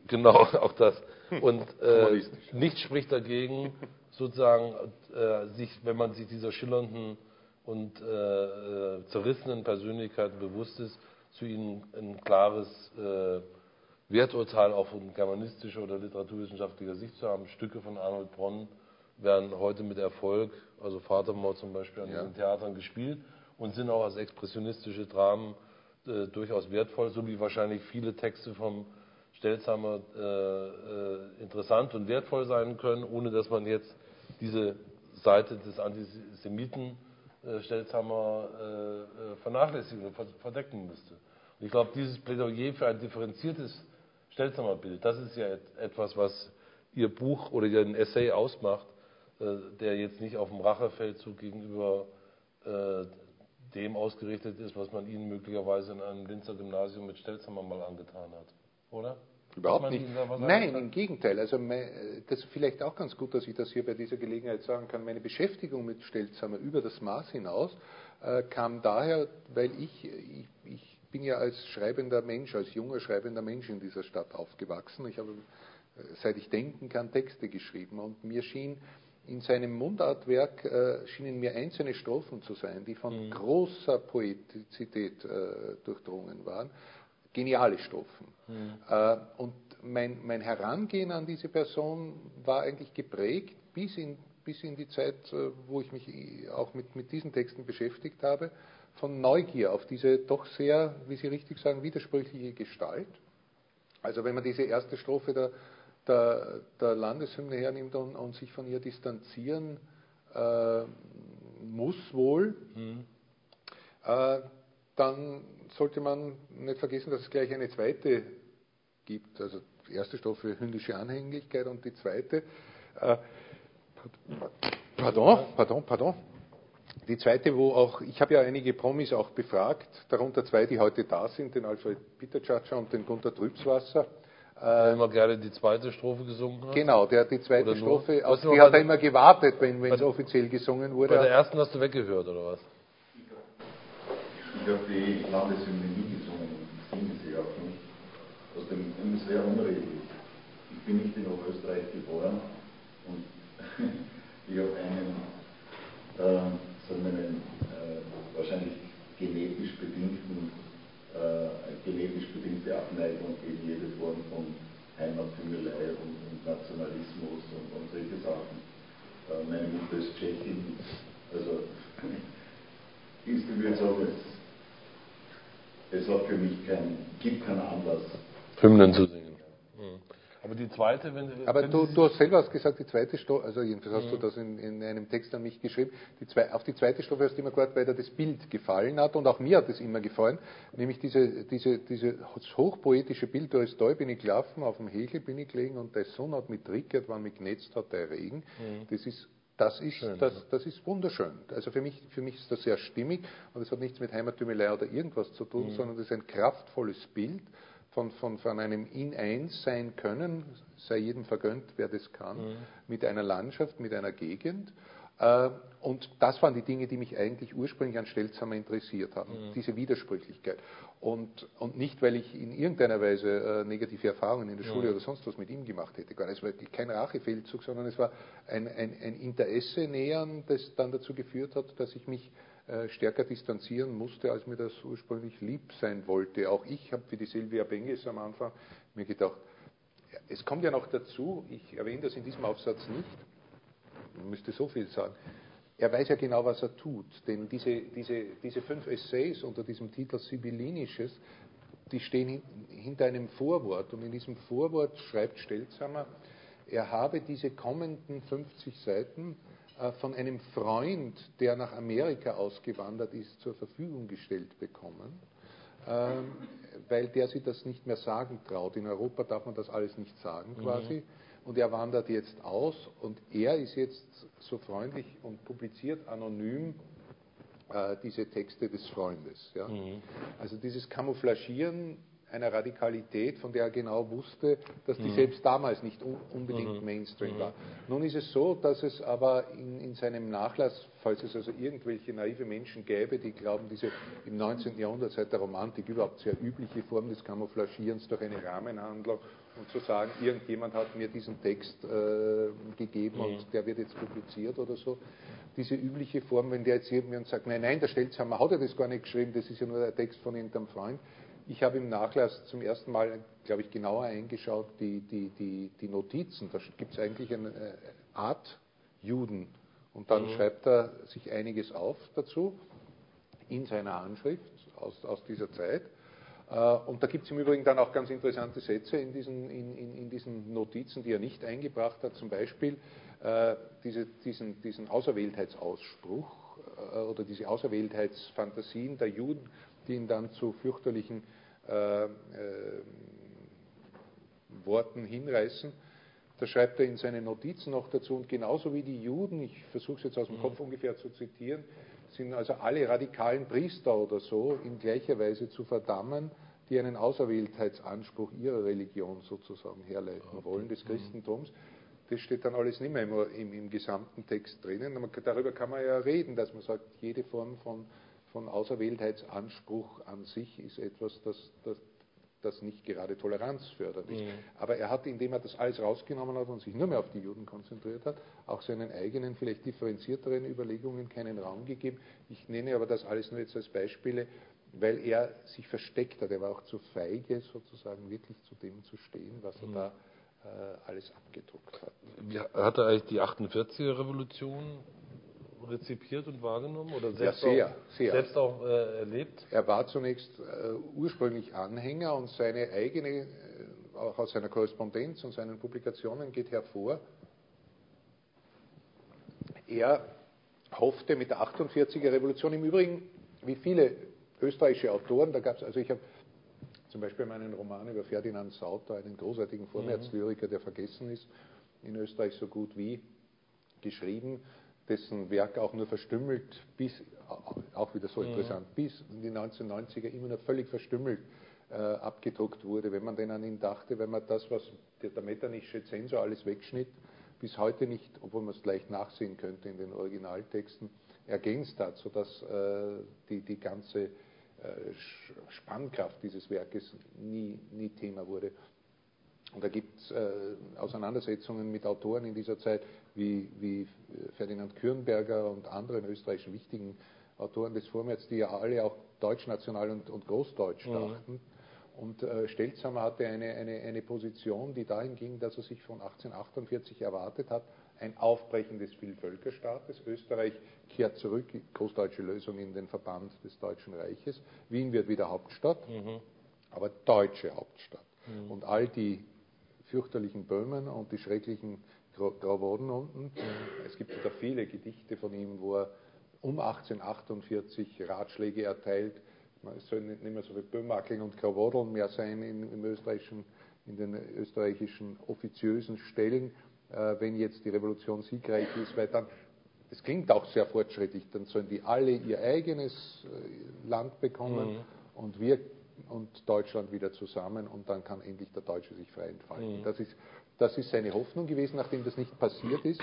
A: Genau, auch das. Und äh, nichts spricht dagegen, sozusagen, äh, sich, wenn man sich dieser schillernden und äh, zerrissenen Persönlichkeiten bewusst ist, zu ihnen ein klares äh, Werturteil auch von germanistischer oder literaturwissenschaftlicher Sicht zu haben. Stücke von Arnold Bronn werden heute mit Erfolg, also Vatermord zum Beispiel, an ja. diesen Theatern gespielt und sind auch als expressionistische Dramen äh, durchaus wertvoll, so wie wahrscheinlich viele Texte vom Stelzamer äh, äh, interessant und wertvoll sein können, ohne dass man jetzt diese Seite des Antisemiten äh, Stelzamer äh, vernachlässigen und verdecken müsste. Und ich glaube, dieses Plädoyer für ein differenziertes Stelzamer Bild, das ist ja etwas, was Ihr Buch oder Ihren Essay ausmacht, äh, der jetzt nicht auf dem Rachefeldzug gegenüber äh, dem ausgerichtet ist, was man Ihnen möglicherweise in einem Linzer Gymnasium mit Stelzamer mal angetan hat. Oder?
B: Überhaupt nicht. Nein, im Gegenteil. Also das ist vielleicht auch ganz gut, dass ich das hier bei dieser Gelegenheit sagen kann. Meine Beschäftigung mit Stelzamer über das Maß hinaus äh, kam daher, weil ich, ich, ich bin ja als schreibender Mensch, als junger schreibender Mensch in dieser Stadt aufgewachsen. Ich habe, seit ich denken kann, Texte geschrieben und mir schien in seinem Mundartwerk äh, schienen mir einzelne Strophen zu sein, die von mhm. großer Poetizität äh, durchdrungen waren. Geniale Strophen. Mhm. Äh, und mein, mein Herangehen an diese Person war eigentlich geprägt bis in, bis in die Zeit, äh, wo ich mich auch mit, mit diesen Texten beschäftigt habe, von Neugier auf diese doch sehr, wie Sie richtig sagen, widersprüchliche Gestalt. Also wenn man diese erste Strophe der, der, der Landeshymne hernimmt und, und sich von ihr distanzieren äh, muss wohl, mhm. äh, dann sollte man nicht vergessen, dass es gleich eine zweite gibt. Also die erste Strophe hündische Anhänglichkeit und die zweite, äh, pardon, pardon, pardon, die zweite, wo auch, ich habe ja einige Promis auch befragt, darunter zwei, die heute da sind, den Alfred Petertschatscher und den Gunter Trübswasser.
A: Der immer gerne die zweite Strophe gesungen hat?
B: Genau, der die zweite Strophe, auf die hat er immer gewartet, wenn es offiziell gesungen wurde.
A: Bei der ersten hast du weggehört, oder was?
D: Ich habe die Landeshymne nie gesungen, singe sie auch nicht. Aus dem Grund sehr unredlich. Ich bin nicht in Oberösterreich geboren und ich habe einen, äh, sagen wir einen äh, wahrscheinlich genetisch bedingten, äh, genetisch bedingte Abneigung gegen jede Form von Heimattümelei und, und Nationalismus und, und solche Sachen. Äh, meine Mutter ist Tschechin, also ist die mir sagen, es Es hat für mich kein, gibt keinen Anlass,
A: Hymnen zu singen. Mhm. Aber die zweite, wenn
B: Aber
A: wenn
B: du, du hast selber hast gesagt, die zweite Strophe, also jedenfalls hast mhm. du das in, in einem Text an mich geschrieben, die zwei, auf die zweite Strophe hast du immer gehört, weil dir das Bild gefallen hat und auch mir hat es immer gefallen, nämlich diese, diese, diese hochpoetische Bild, da ist da bin ich gelaufen, auf dem Hegel bin ich gelegen und der Sonne hat mich triggert, wann mich genetzt hat der Regen. Mhm. Das ist Das ist, Schön, das, das ist wunderschön. Also für mich, für mich ist das sehr stimmig und es hat nichts mit Heimattümelei oder irgendwas zu tun, mhm. sondern das ist ein kraftvolles Bild von, von, von einem In-Eins sein können, sei jedem vergönnt, wer das kann, mhm. mit einer Landschaft, mit einer Gegend. Und das waren die Dinge, die mich eigentlich ursprünglich an Stelzamer interessiert haben, mhm. diese Widersprüchlichkeit. Und, und nicht, weil ich in irgendeiner Weise äh, negative Erfahrungen in der Schule mhm. oder sonst was mit ihm gemacht hätte. Es war kein Rachefeldzug, sondern es war ein, ein, ein Interesse nähern, das dann dazu geführt hat, dass ich mich äh, stärker distanzieren musste, als mir das ursprünglich lieb sein wollte. Auch ich habe für die Silvia Benges am Anfang mir gedacht, ja, es kommt ja noch dazu, ich erwähne das in diesem Aufsatz nicht, man müsste so viel sagen. Er weiß ja genau, was er tut, denn diese, diese, diese fünf Essays unter diesem Titel Sibyllinisches, die stehen hin, hinter einem Vorwort und in diesem Vorwort schreibt Stelzamer, er habe diese kommenden fünfzig Seiten äh, von einem Freund, der nach Amerika ausgewandert ist, zur Verfügung gestellt bekommen, äh, weil der sich das nicht mehr sagen traut. In Europa darf man das alles nicht sagen quasi. Mhm. Und er wandert jetzt aus und er ist jetzt so freundlich und publiziert anonym äh, diese Texte des Freundes. Ja? Mhm. Also dieses Camouflagieren einer Radikalität, von der er genau wusste, dass die mhm. selbst damals nicht un unbedingt mhm. Mainstream mhm. war. Nun ist es so, dass es aber in, in seinem Nachlass, falls es also irgendwelche naive Menschen gäbe, die glauben, diese im neunzehnten Jahrhundert seit der Romantik überhaupt sehr übliche Form des Camouflagierens durch eine Rahmenhandlung und zu sagen, irgendjemand hat mir diesen Text äh, gegeben mhm. und der wird jetzt publiziert oder so. Diese übliche Form, wenn der jetzt jemand sagt, nein, nein, der Stelzhammer hat ja das gar nicht geschrieben, das ist ja nur der Text von irgendeinem Freund. Ich habe im Nachlass zum ersten Mal, glaube ich, genauer eingeschaut, die, die, die, die Notizen. Da gibt es eigentlich eine Art Juden. Und dann mhm. schreibt er sich einiges auf dazu, in seiner Handschrift aus, aus dieser Zeit. Und da gibt es im Übrigen dann auch ganz interessante Sätze in diesen, in, in, in diesen Notizen, die er nicht eingebracht hat. Zum Beispiel äh, diese, diesen, diesen Auserwähltheitsausspruch äh, oder diese Auserwähltheitsfantasien der Juden, die ihn dann zu fürchterlichen äh, äh, Worten hinreißen. Da schreibt er in seinen Notizen noch dazu, und genauso wie die Juden, ich versuche es jetzt aus dem Kopf ungefähr zu zitieren, sind also alle radikalen Priester oder so in gleicher Weise zu verdammen, die einen Auserwähltheitsanspruch ihrer Religion sozusagen herleiten wollen, des Christentums. Das steht dann alles nicht mehr im, im, im gesamten Text drinnen. Darüber kann man ja reden, dass man sagt, jede Form von, von Auserwähltheitsanspruch an sich ist etwas, das, das, das nicht gerade toleranzfördernd ist. Mhm. Aber er hat, indem er das alles rausgenommen hat und sich nur mehr auf die Juden konzentriert hat, auch seinen eigenen, vielleicht differenzierteren Überlegungen keinen Raum gegeben. Ich nenne aber das alles nur jetzt als Beispiele, weil er sich versteckt hat. Er war auch zu feige, sozusagen wirklich zu dem zu stehen, was er mhm. da äh, alles abgedruckt hat.
A: Wie, hat er eigentlich die achtundvierziger Revolution rezipiert und wahrgenommen oder selbst
B: ja, sehr,
A: auch,
B: sehr.
A: Selbst auch äh, erlebt?
B: Er war zunächst äh, ursprünglich Anhänger und seine eigene, äh, auch aus seiner Korrespondenz und seinen Publikationen geht hervor, er hoffte mit der achtundvierziger Revolution, im Übrigen, wie viele österreichische Autoren, da gab es, also ich habe zum Beispiel meinen Roman über Ferdinand Sauter, einen großartigen Vormärzlyriker, der vergessen ist, in Österreich so gut wie, geschrieben, dessen Werk auch nur verstümmelt, bis, auch wieder so mhm. interessant, bis in die neunzehnhundertneunziger immer nur völlig verstümmelt äh, abgedruckt wurde, wenn man denn an ihn dachte, wenn man das, was der, der Metternichsche Zensor alles wegschnitt, bis heute nicht, obwohl man es leicht nachsehen könnte in den Originaltexten, ergänzt hat, sodass äh, die, die ganze äh, Spannkraft dieses Werkes nie, nie Thema wurde. Und da gibt es äh, Auseinandersetzungen mit Autoren in dieser Zeit, wie, wie Ferdinand Kürnberger und anderen österreichischen wichtigen Autoren des Vormärz, die ja alle auch deutschnational und, und großdeutsch dachten. Mhm. Und äh, Stelzhammer hatte eine, eine, eine Position, die dahin ging, dass er sich von achtzehnhundertachtundvierzig erwartet hat, ein Aufbrechen des Vielvölkerstaates. Österreich kehrt zurück, großdeutsche Lösung in den Verband des Deutschen Reiches. Wien wird wieder Hauptstadt, mhm. aber deutsche Hauptstadt. Mhm. Und all die fürchterlichen Böhmen und die schrecklichen Grauwoden unten. Mhm. Es gibt da viele Gedichte von ihm, wo er um achtzehnhundertachtundvierzig Ratschläge erteilt. Es sollen nicht mehr so viele Böhmakeln und Grauwodeln mehr sein in, im österreichischen, in den österreichischen offiziösen Stellen, äh, wenn jetzt die Revolution siegreich ist, weil dann, das klingt auch sehr fortschrittlich, dann sollen die alle ihr eigenes äh, Land bekommen mhm. und wir und Deutschland wieder zusammen und dann kann endlich der Deutsche sich frei entfalten. Mhm. Das ist, das ist seine Hoffnung gewesen. Nachdem das nicht passiert ist,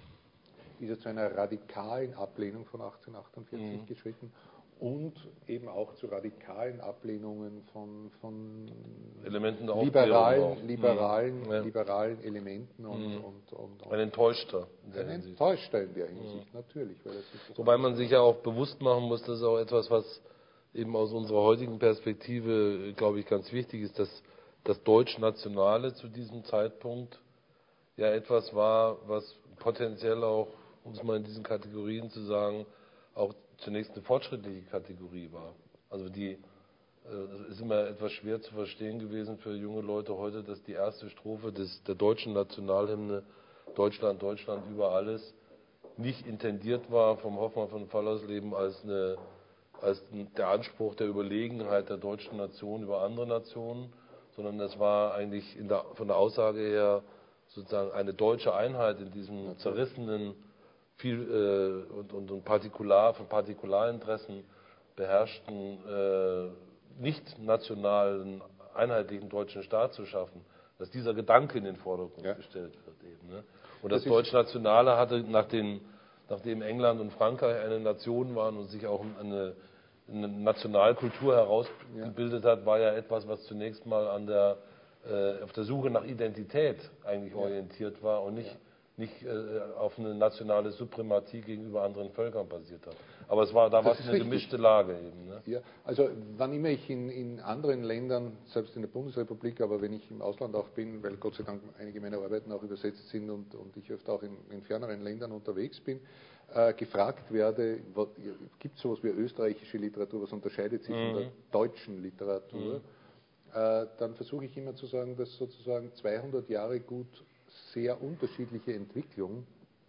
B: ist er zu einer radikalen Ablehnung von achtzehnhundertachtundvierzig mhm. geschritten und eben auch zu radikalen Ablehnungen von, von
A: Elementen der
B: liberalen, liberalen, mhm. ja. liberalen Elementen und,
A: mhm.
B: und, und, und
A: ein Enttäuschter
B: in der ein Hinsicht. Enttäuschter in der Hinsicht, mhm. natürlich. Weil das ist
A: Wobei man sich ja auch bewusst machen muss, das ist auch etwas, was eben aus unserer heutigen Perspektive, glaube ich, ganz wichtig ist, dass das Deutsch-Nationale zu diesem Zeitpunkt ja etwas war, was potenziell auch, um es mal in diesen Kategorien zu sagen, auch zunächst eine fortschrittliche Kategorie war. Also die, es ist immer etwas schwer zu verstehen gewesen für junge Leute heute, dass die erste Strophe des, der deutschen Nationalhymne Deutschland, Deutschland über alles nicht intendiert war vom Hoffmann von Fallersleben als eine als der Anspruch der Überlegenheit der deutschen Nation über andere Nationen, sondern das war eigentlich in der, von der Aussage her sozusagen eine deutsche Einheit in diesem zerrissenen viel, äh, und, und, und Partikular, von Partikularinteressen beherrschten, äh, nicht nationalen, einheitlichen deutschen Staat zu schaffen, dass dieser Gedanke in den Vordergrund ja. gestellt wird eben. Ne? Und das, das Deutsch-Nationale hatte nach den nachdem England und Frankreich eine Nation waren und sich auch eine, eine Nationalkultur herausgebildet ja. hat, war ja etwas, was zunächst mal an der äh, auf der Suche nach Identität eigentlich
B: Ja.
A: orientiert war und nicht,
B: Ja.
A: nicht äh, auf eine nationale Suprematie gegenüber anderen Völkern basiert hat. Aber es war, da war
B: Das
A: es
B: ist
A: eine
B: richtig.
A: gemischte Lage eben. Ne?
B: Ja, also wann immer ich in, in anderen Ländern, selbst in der Bundesrepublik, aber wenn ich im Ausland auch bin, weil Gott sei Dank einige meiner Arbeiten auch übersetzt sind und, und ich öfter auch in, in ferneren Ländern unterwegs bin, äh, gefragt werde, gibt es sowas wie österreichische Literatur, was unterscheidet sich
A: Mhm.
B: von der deutschen Literatur,
A: Mhm.
B: äh, dann versuche ich immer zu sagen, dass sozusagen zweihundert Jahre gut sehr unterschiedliche Entwicklung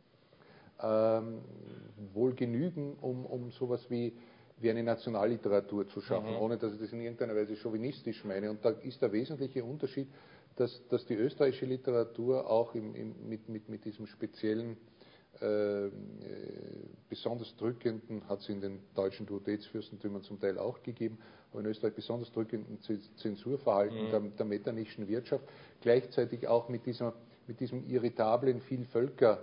B: ähm, wohl genügen, um, um sowas wie, wie eine Nationalliteratur zu schaffen,
A: Mhm.
B: ohne dass ich das in irgendeiner Weise chauvinistisch meine. Und da ist der wesentliche Unterschied, dass, dass die österreichische Literatur auch im, im, mit, mit, mit diesem speziellen, äh, besonders drückenden, hat es in den deutschen Duodezfürstentümern zum Teil auch gegeben, aber in Österreich besonders drückenden Zensurverhalten
A: Mhm.
B: der, der metternischen Wirtschaft, gleichzeitig auch mit, dieser, mit diesem irritablen Vielvölker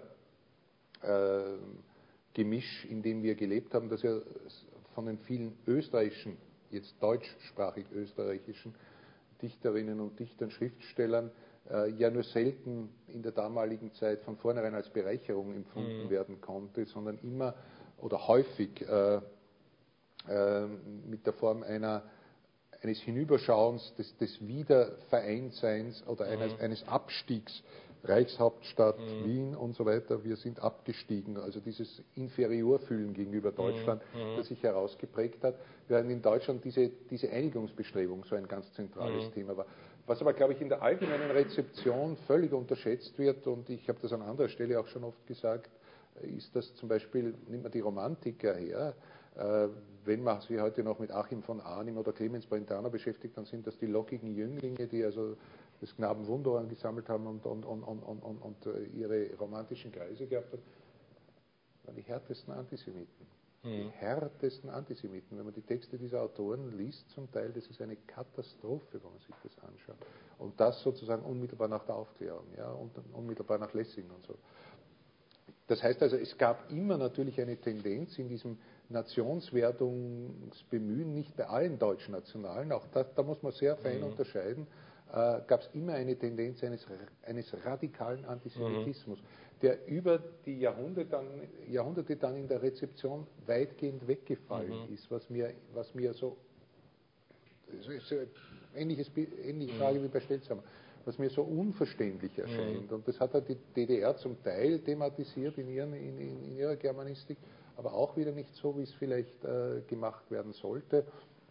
B: Äh, Gemisch, in dem wir gelebt haben, dass ja von den vielen österreichischen, jetzt deutschsprachig österreichischen Dichterinnen und Dichtern, Schriftstellern äh, ja nur selten in der damaligen Zeit von vornherein als Bereicherung empfunden
A: Mhm.
B: werden konnte, sondern immer oder häufig äh, äh, mit der Form einer, eines Hinüberschauens, des, des Wiedervereintseins oder eines,
A: Mhm.
B: eines Abstiegs. Reichshauptstadt,
A: Mhm.
B: Wien und so weiter, wir sind abgestiegen. Also dieses Inferiorfühlen gegenüber Deutschland,
A: Mhm.
B: das sich herausgeprägt hat, während in Deutschland diese, diese Einigungsbestrebung so ein ganz zentrales
A: Mhm.
B: Thema war. Was aber, glaube ich, in der allgemeinen Rezeption völlig unterschätzt wird, und ich habe das an anderer Stelle auch schon oft gesagt, ist, dass zum Beispiel, nimmt man die Romantiker her, äh, wenn man sich heute noch mit Achim von Arnim oder Clemens Brentano beschäftigt, dann sind das die lockigen Jünglinge, die also das Knaben Wunderhorn gesammelt haben und, und, und, und, und, und, und ihre romantischen Kreise gehabt haben, waren die härtesten Antisemiten.
A: Mhm.
B: Die härtesten Antisemiten. Wenn man die Texte dieser Autoren liest zum Teil, das ist eine Katastrophe, wenn man sich das anschaut. Und das sozusagen unmittelbar nach der Aufklärung, ja, und unmittelbar nach Lessing und so. Das heißt also, es gab immer natürlich eine Tendenz in diesem Nationswertungsbemühen, nicht bei allen deutschen Nationalen, auch da, da muss man sehr fein
A: Mhm.
B: unterscheiden, äh, gab es immer eine Tendenz eines, eines radikalen Antisemitismus, mhm. der über die Jahrhunderte dann, Jahrhunderte dann in der Rezeption weitgehend weggefallen mhm. ist, was mir, was mir so, so ähnliches, ähnliche Frage mhm. wie bei Stelzhammer, was mir so unverständlich erscheint. Mhm. Und das hat halt die D D R zum Teil thematisiert in, ihren, in, in, in ihrer Germanistik, aber auch wieder nicht so, wie es vielleicht äh, gemacht werden sollte.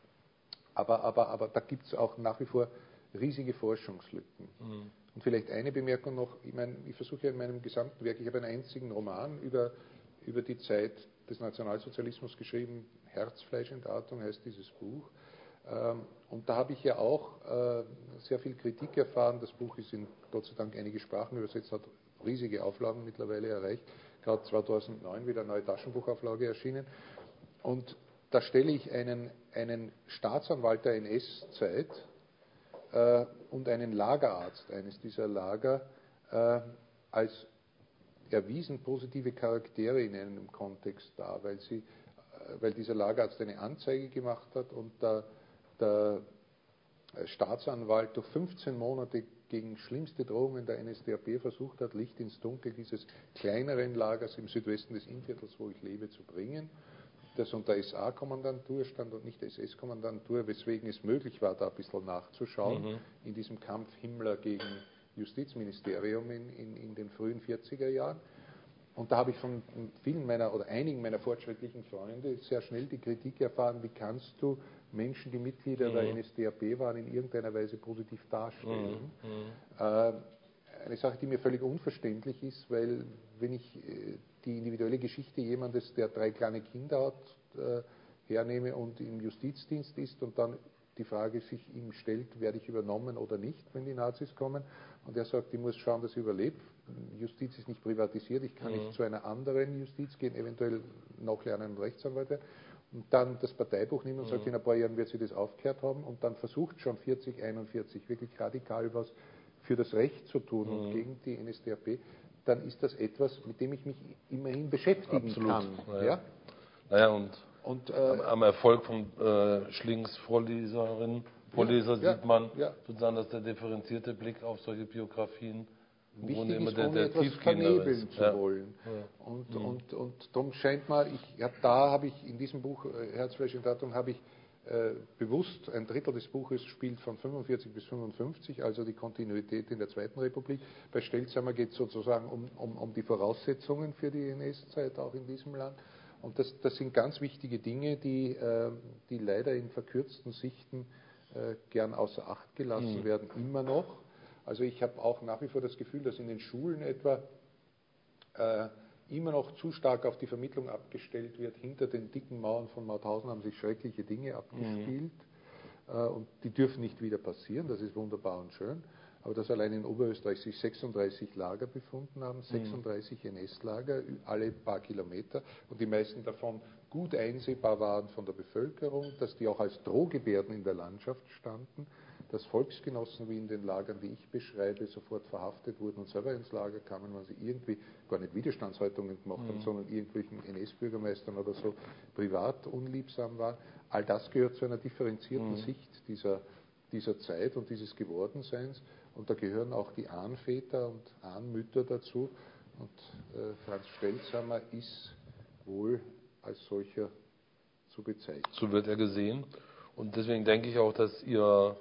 B: Aber, aber, aber da gibt es auch nach wie vor riesige Forschungslücken. Mhm. Und vielleicht eine Bemerkung noch, ich meine, ich versuche ja in meinem gesamten Werk, ich habe einen einzigen Roman über, über die Zeit des Nationalsozialismus geschrieben, Herzfleischentartung heißt dieses Buch. Und da habe ich ja auch äh, sehr viel Kritik erfahren. Das Buch ist in Gott sei Dank einige Sprachen übersetzt, hat riesige Auflagen mittlerweile erreicht. Gerade zweitausendneun wieder eine neue Taschenbuchauflage erschienen. Und da stelle ich einen, einen Staatsanwalt der N S-Zeit äh, und einen Lagerarzt eines dieser Lager äh, als erwiesen positive Charaktere in einem Kontext dar, weil, sie, äh, weil dieser Lagerarzt eine Anzeige gemacht hat und der der Staatsanwalt durch fünfzehn Monate gegen schlimmste Drohungen der N S D A P versucht hat, Licht ins Dunkel dieses kleineren Lagers im Südwesten des Innviertels, wo ich lebe, zu bringen, das unter S A-Kommandantur stand und nicht S S-Kommandantur, weswegen es möglich war, da ein bisschen nachzuschauen, mhm. in diesem Kampf Himmler gegen Justizministerium in, in, in den frühen vierziger Jahren. Und da habe ich von vielen meiner oder einigen meiner fortschrittlichen Freunde sehr schnell die Kritik erfahren, wie kannst du Menschen, die Mitglieder mhm. der N S D A P waren, in irgendeiner Weise positiv darstellen. Mhm. Äh, eine Sache, die mir völlig unverständlich ist, weil wenn ich äh, die individuelle Geschichte jemandes, der drei kleine Kinder hat, äh, hernehme und im Justizdienst ist und dann die Frage sich ihm stellt, werde ich übernommen oder nicht, wenn die Nazis kommen, und er sagt, ich muss schauen, dass ich überlebe. Justiz ist nicht privatisiert, ich kann mhm. nicht zu einer anderen Justiz gehen, eventuell nachlernen und Rechtsanwalt werden. Und dann das Parteibuch nimmt und sagt, mhm. in ein paar Jahren wird sie das aufgehört haben und dann versucht schon vierzig, einundvierzig wirklich radikal was für das Recht zu tun mhm. und gegen die N S D A P, dann ist das etwas, mit dem ich mich immerhin beschäftigen
A: Absolut.
B: kann.
A: Naja,
B: ja?
A: naja und,
B: und äh,
A: am, am Erfolg von äh, Schlings Vorleserin Vorleser
B: ja,
A: sieht man
B: ja.
A: sozusagen, dass der differenzierte Blick auf solche Biografien im
B: wichtig
A: Grunde immer
B: ist,
A: der,
B: ohne
A: der
B: etwas
A: tiefgehendere
B: vernebeln
A: ist.
B: zu
A: Ja.
B: wollen.
A: Ja.
B: Und,
A: Mhm.
B: und, und darum scheint mir, ich, ja, da habe ich in diesem Buch äh, Herz, Fleisch und Datum habe ich äh, bewusst, ein Drittel des Buches spielt von fünfundvierzig bis fünfundfünfzig, also die Kontinuität in der Zweiten Republik. Bei Stelzamer geht es sozusagen um, um, um die Voraussetzungen für die N S-Zeit auch in diesem Land. Und das, das sind ganz wichtige Dinge, die, äh, die leider in verkürzten Sichten äh, gern außer Acht gelassen
A: Mhm.
B: werden, immer noch. Also ich habe auch nach wie vor das Gefühl, dass in den Schulen etwa äh, immer noch zu stark auf die Vermittlung abgestellt wird. Hinter den dicken Mauern von Mauthausen haben sich schreckliche Dinge abgespielt. Mhm. Äh, und die dürfen nicht wieder passieren, das ist wunderbar und schön. Aber dass allein in Oberösterreich sich sechsunddreißig Lager befunden haben, sechsunddreißig N S-Lager, alle paar Kilometer, und die meisten davon gut einsehbar waren von der Bevölkerung, dass die auch als Drohgebärden in der Landschaft standen, dass Volksgenossen wie in den Lagern, die ich beschreibe, sofort verhaftet wurden und selber ins Lager kamen, weil sie irgendwie gar nicht Widerstandshaltungen gemacht haben, mhm. sondern irgendwelchen N S-Bürgermeistern oder so privat unliebsam waren. All das gehört zu einer differenzierten mhm. Sicht dieser, dieser Zeit und dieses Gewordenseins. Und da gehören auch die Ahnväter und Ahnmütter dazu. Und äh, Franz Stelzamer ist wohl als solcher zu bezeichnen.
A: So wird er gesehen. Und deswegen denke ich auch, dass Ihr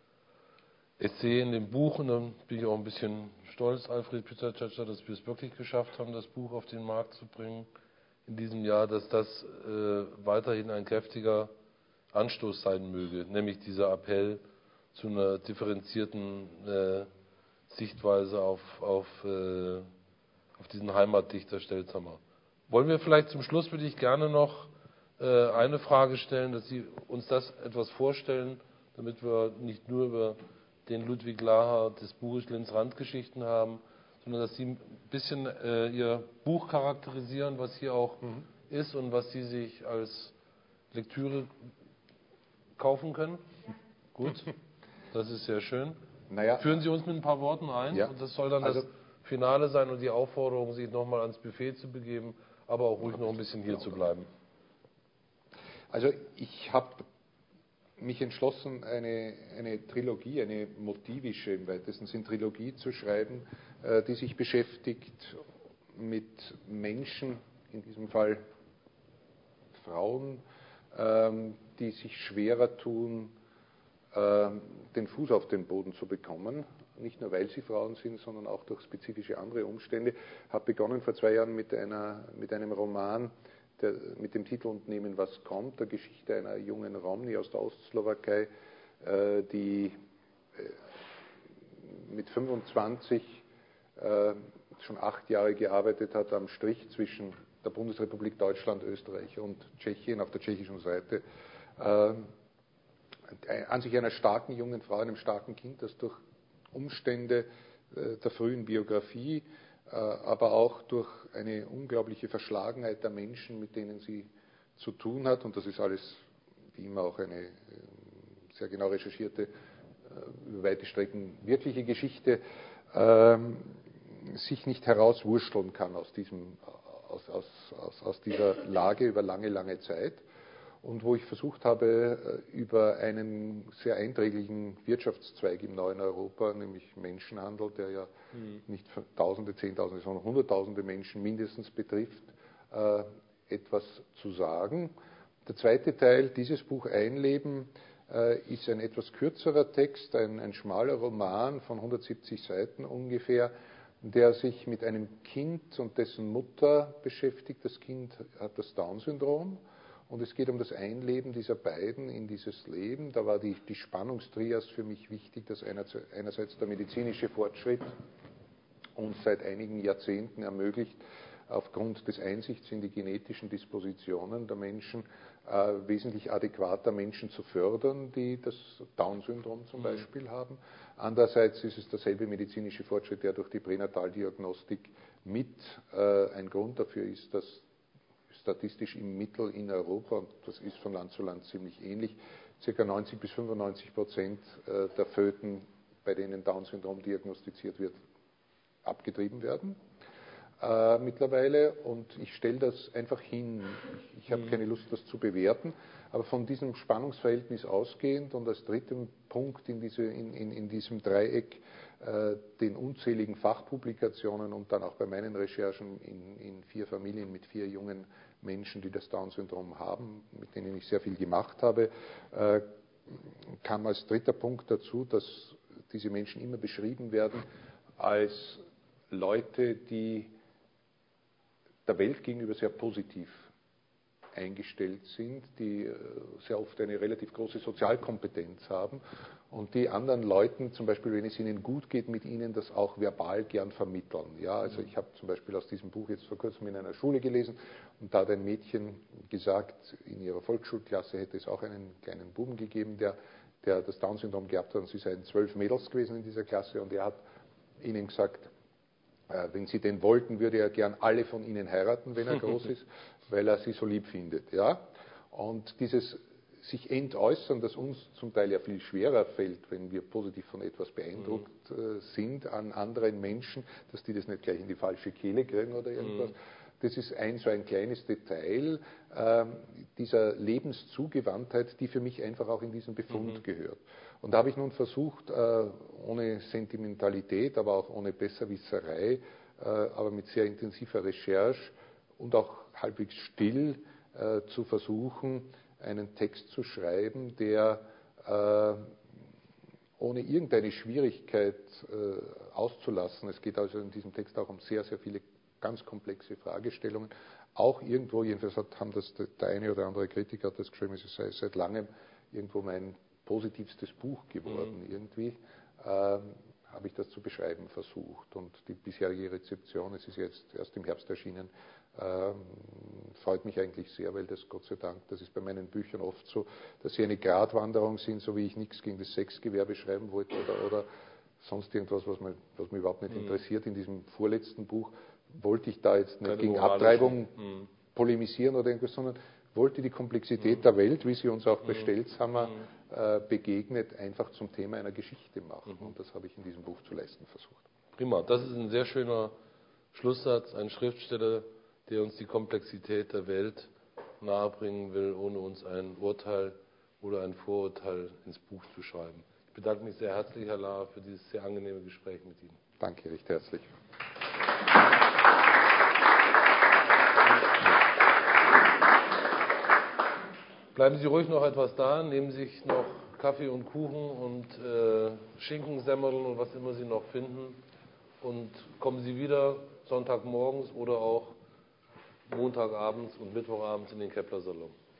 A: Essay in dem Buch, und dann bin ich auch ein bisschen stolz, Alfred Pizzaccia, dass wir es wirklich geschafft haben, das Buch auf den Markt zu bringen in diesem Jahr, dass das äh, weiterhin ein kräftiger Anstoß sein möge, nämlich dieser Appell zu einer differenzierten äh, Sichtweise auf, auf, äh, auf diesen Heimatdichter Stelzamer. Wollen wir vielleicht zum Schluss, würde ich gerne noch äh, eine Frage stellen, dass Sie uns das etwas vorstellen, damit wir nicht nur über den Ludwig Laher des Buches Linz Randgeschichten haben, sondern dass Sie ein bisschen äh, Ihr Buch charakterisieren, was hier auch mhm. ist und was Sie sich als Lektüre kaufen können. Ja. Gut, das ist sehr schön.
B: Naja,
A: Führen Sie uns mit ein paar Worten ein,
B: ja.
A: und das soll dann
B: also,
A: das Finale sein und die Aufforderung, sich nochmal ans Buffet zu begeben, aber auch ruhig noch ein bisschen hier zu bleiben.
B: Also ich habe mich entschlossen, eine, eine Trilogie, eine motivische im weitesten Sinn Trilogie zu schreiben, äh, die sich beschäftigt mit Menschen, in diesem Fall Frauen, ähm, die sich schwerer tun, äh, den Fuß auf den Boden zu bekommen. Nicht nur, weil sie Frauen sind, sondern auch durch spezifische andere Umstände. Ich habe begonnen vor zwei Jahren mit, einer, mit einem Roman, der, mit dem Titel "Und nehmen, was kommt", der Geschichte einer jungen Romni aus der Ostslowakei, äh, die äh, mit fünfundzwanzig äh, schon acht Jahre gearbeitet hat am Strich zwischen der Bundesrepublik Deutschland, Österreich und Tschechien auf der tschechischen Seite. Äh, an sich einer starken jungen Frau, einem starken Kind, das durch Umstände äh, der frühen Biografie, äh, aber auch durch eine unglaubliche Verschlagenheit der Menschen, mit denen sie zu tun hat, und das ist alles wie immer auch eine äh, sehr genau recherchierte, äh, über weite Strecken wirkliche Geschichte, äh, sich nicht herauswurschteln kann aus, diesem, aus, aus, aus, aus dieser Lage über lange, lange Zeit. Und wo ich versucht habe, über einen sehr einträglichen Wirtschaftszweig im neuen Europa, nämlich Menschenhandel, der ja mhm. nicht Tausende, Zehntausende, sondern Hunderttausende Menschen mindestens betrifft, äh, etwas zu sagen. Der zweite Teil, dieses Buch Einleben, äh, ist ein etwas kürzerer Text, ein, ein schmaler Roman von hundertsiebzig Seiten ungefähr, der sich mit einem Kind und dessen Mutter beschäftigt. Das Kind hat das Down-Syndrom. Und es geht um das Einleben dieser beiden in dieses Leben. Da war die, die Spannungstrias für mich wichtig, dass einerseits der medizinische Fortschritt uns seit einigen Jahrzehnten ermöglicht, aufgrund des Einsichts in die genetischen Dispositionen der Menschen äh, wesentlich adäquater Menschen zu fördern, die das Down-Syndrom zum mhm. Beispiel haben. Andererseits ist es derselbe medizinische Fortschritt, der durch die Pränataldiagnostik mit äh, ein Grund dafür ist, dass statistisch im Mittel in Europa, und das ist von Land zu Land ziemlich ähnlich, ca. neunzig bis fünfundneunzig Prozent der Föten, bei denen Down-Syndrom diagnostiziert wird, abgetrieben werden. äh, mittlerweile und ich stelle das einfach hin. Ich habe
A: Mhm.
B: keine Lust, das zu bewerten, aber von diesem Spannungsverhältnis ausgehend und als dritten Punkt in, diese, in, in, in diesem Dreieck äh, den unzähligen Fachpublikationen und dann auch bei meinen Recherchen in, in vier Familien mit vier jungen Menschen, die das Down-Syndrom haben, mit denen ich sehr viel gemacht habe, äh, kam als dritter Punkt dazu, dass diese Menschen immer beschrieben werden als Leute, die der Welt gegenüber sehr positiv eingestellt sind, die sehr oft eine relativ große Sozialkompetenz haben und die anderen Leuten, zum Beispiel wenn es ihnen gut geht, mit ihnen das auch verbal gern vermitteln. Ja, also ich habe zum Beispiel aus diesem Buch jetzt vor kurzem in einer Schule gelesen und da hat ein Mädchen gesagt, in ihrer Volksschulklasse hätte es auch einen kleinen Buben gegeben, der, der das Down-Syndrom gehabt hat und sie seien zwölf Mädels gewesen in dieser Klasse und er hat ihnen gesagt, wenn Sie denn wollten, würde er gern alle von Ihnen heiraten, wenn er groß ist, weil er sie so lieb findet. Ja? Und dieses sich entäußern, das uns zum Teil ja viel schwerer fällt, wenn wir positiv von etwas beeindruckt mhm. sind an anderen Menschen, dass die das nicht gleich in die falsche Kehle kriegen oder irgendwas. Mhm. Das ist ein so ein kleines Detail äh, dieser Lebenszugewandtheit, die für mich einfach auch in diesen Befund mhm. gehört. Und da habe ich nun versucht, äh, ohne Sentimentalität, aber auch ohne Besserwisserei, äh, aber mit sehr intensiver Recherche und auch halbwegs still äh, zu versuchen, einen Text zu schreiben, der äh, ohne irgendeine Schwierigkeit äh, auszulassen, es geht also in diesem Text auch um sehr, sehr viele ganz komplexe Fragestellungen, auch irgendwo, jedenfalls hat, haben das der eine oder andere Kritiker hat das geschrieben, es sei seit langem irgendwo mein positivstes Buch geworden. Mhm. Irgendwie ähm, habe ich das zu beschreiben versucht. Und die bisherige Rezeption, es ist jetzt erst im Herbst erschienen, ähm, freut mich eigentlich sehr, weil das Gott sei Dank, das ist bei meinen Büchern oft so, dass sie eine Gratwanderung sind, so wie ich nichts gegen das Sexgewerbe schreiben wollte oder, oder sonst irgendwas, was mich, was mich überhaupt nicht mhm. interessiert. In diesem vorletzten Buch wollte ich da jetzt nicht Keine gegen Abtreibung mhm. polemisieren oder irgendwas, sondern wollte die Komplexität mhm. der Welt, wie sie uns auch bei Stelzhammer mhm. äh, begegnet, einfach zum Thema einer Geschichte machen. Mhm. Und das habe ich in diesem Buch zu leisten versucht.
A: Prima, das ist ein sehr schöner Schlusssatz, ein Schriftsteller, der uns die Komplexität der Welt nahebringen will, ohne uns ein Urteil oder ein Vorurteil ins Buch zu schreiben. Ich bedanke mich sehr herzlich, Herr Lahr, für dieses sehr angenehme Gespräch mit Ihnen.
B: Danke recht herzlich.
A: Bleiben Sie ruhig noch etwas da, nehmen Sie sich noch Kaffee und Kuchen und äh, Schinkensemmeln und was immer Sie noch finden und kommen Sie wieder Sonntagmorgens oder auch Montagabends und Mittwochabends in den Kepler-Salon.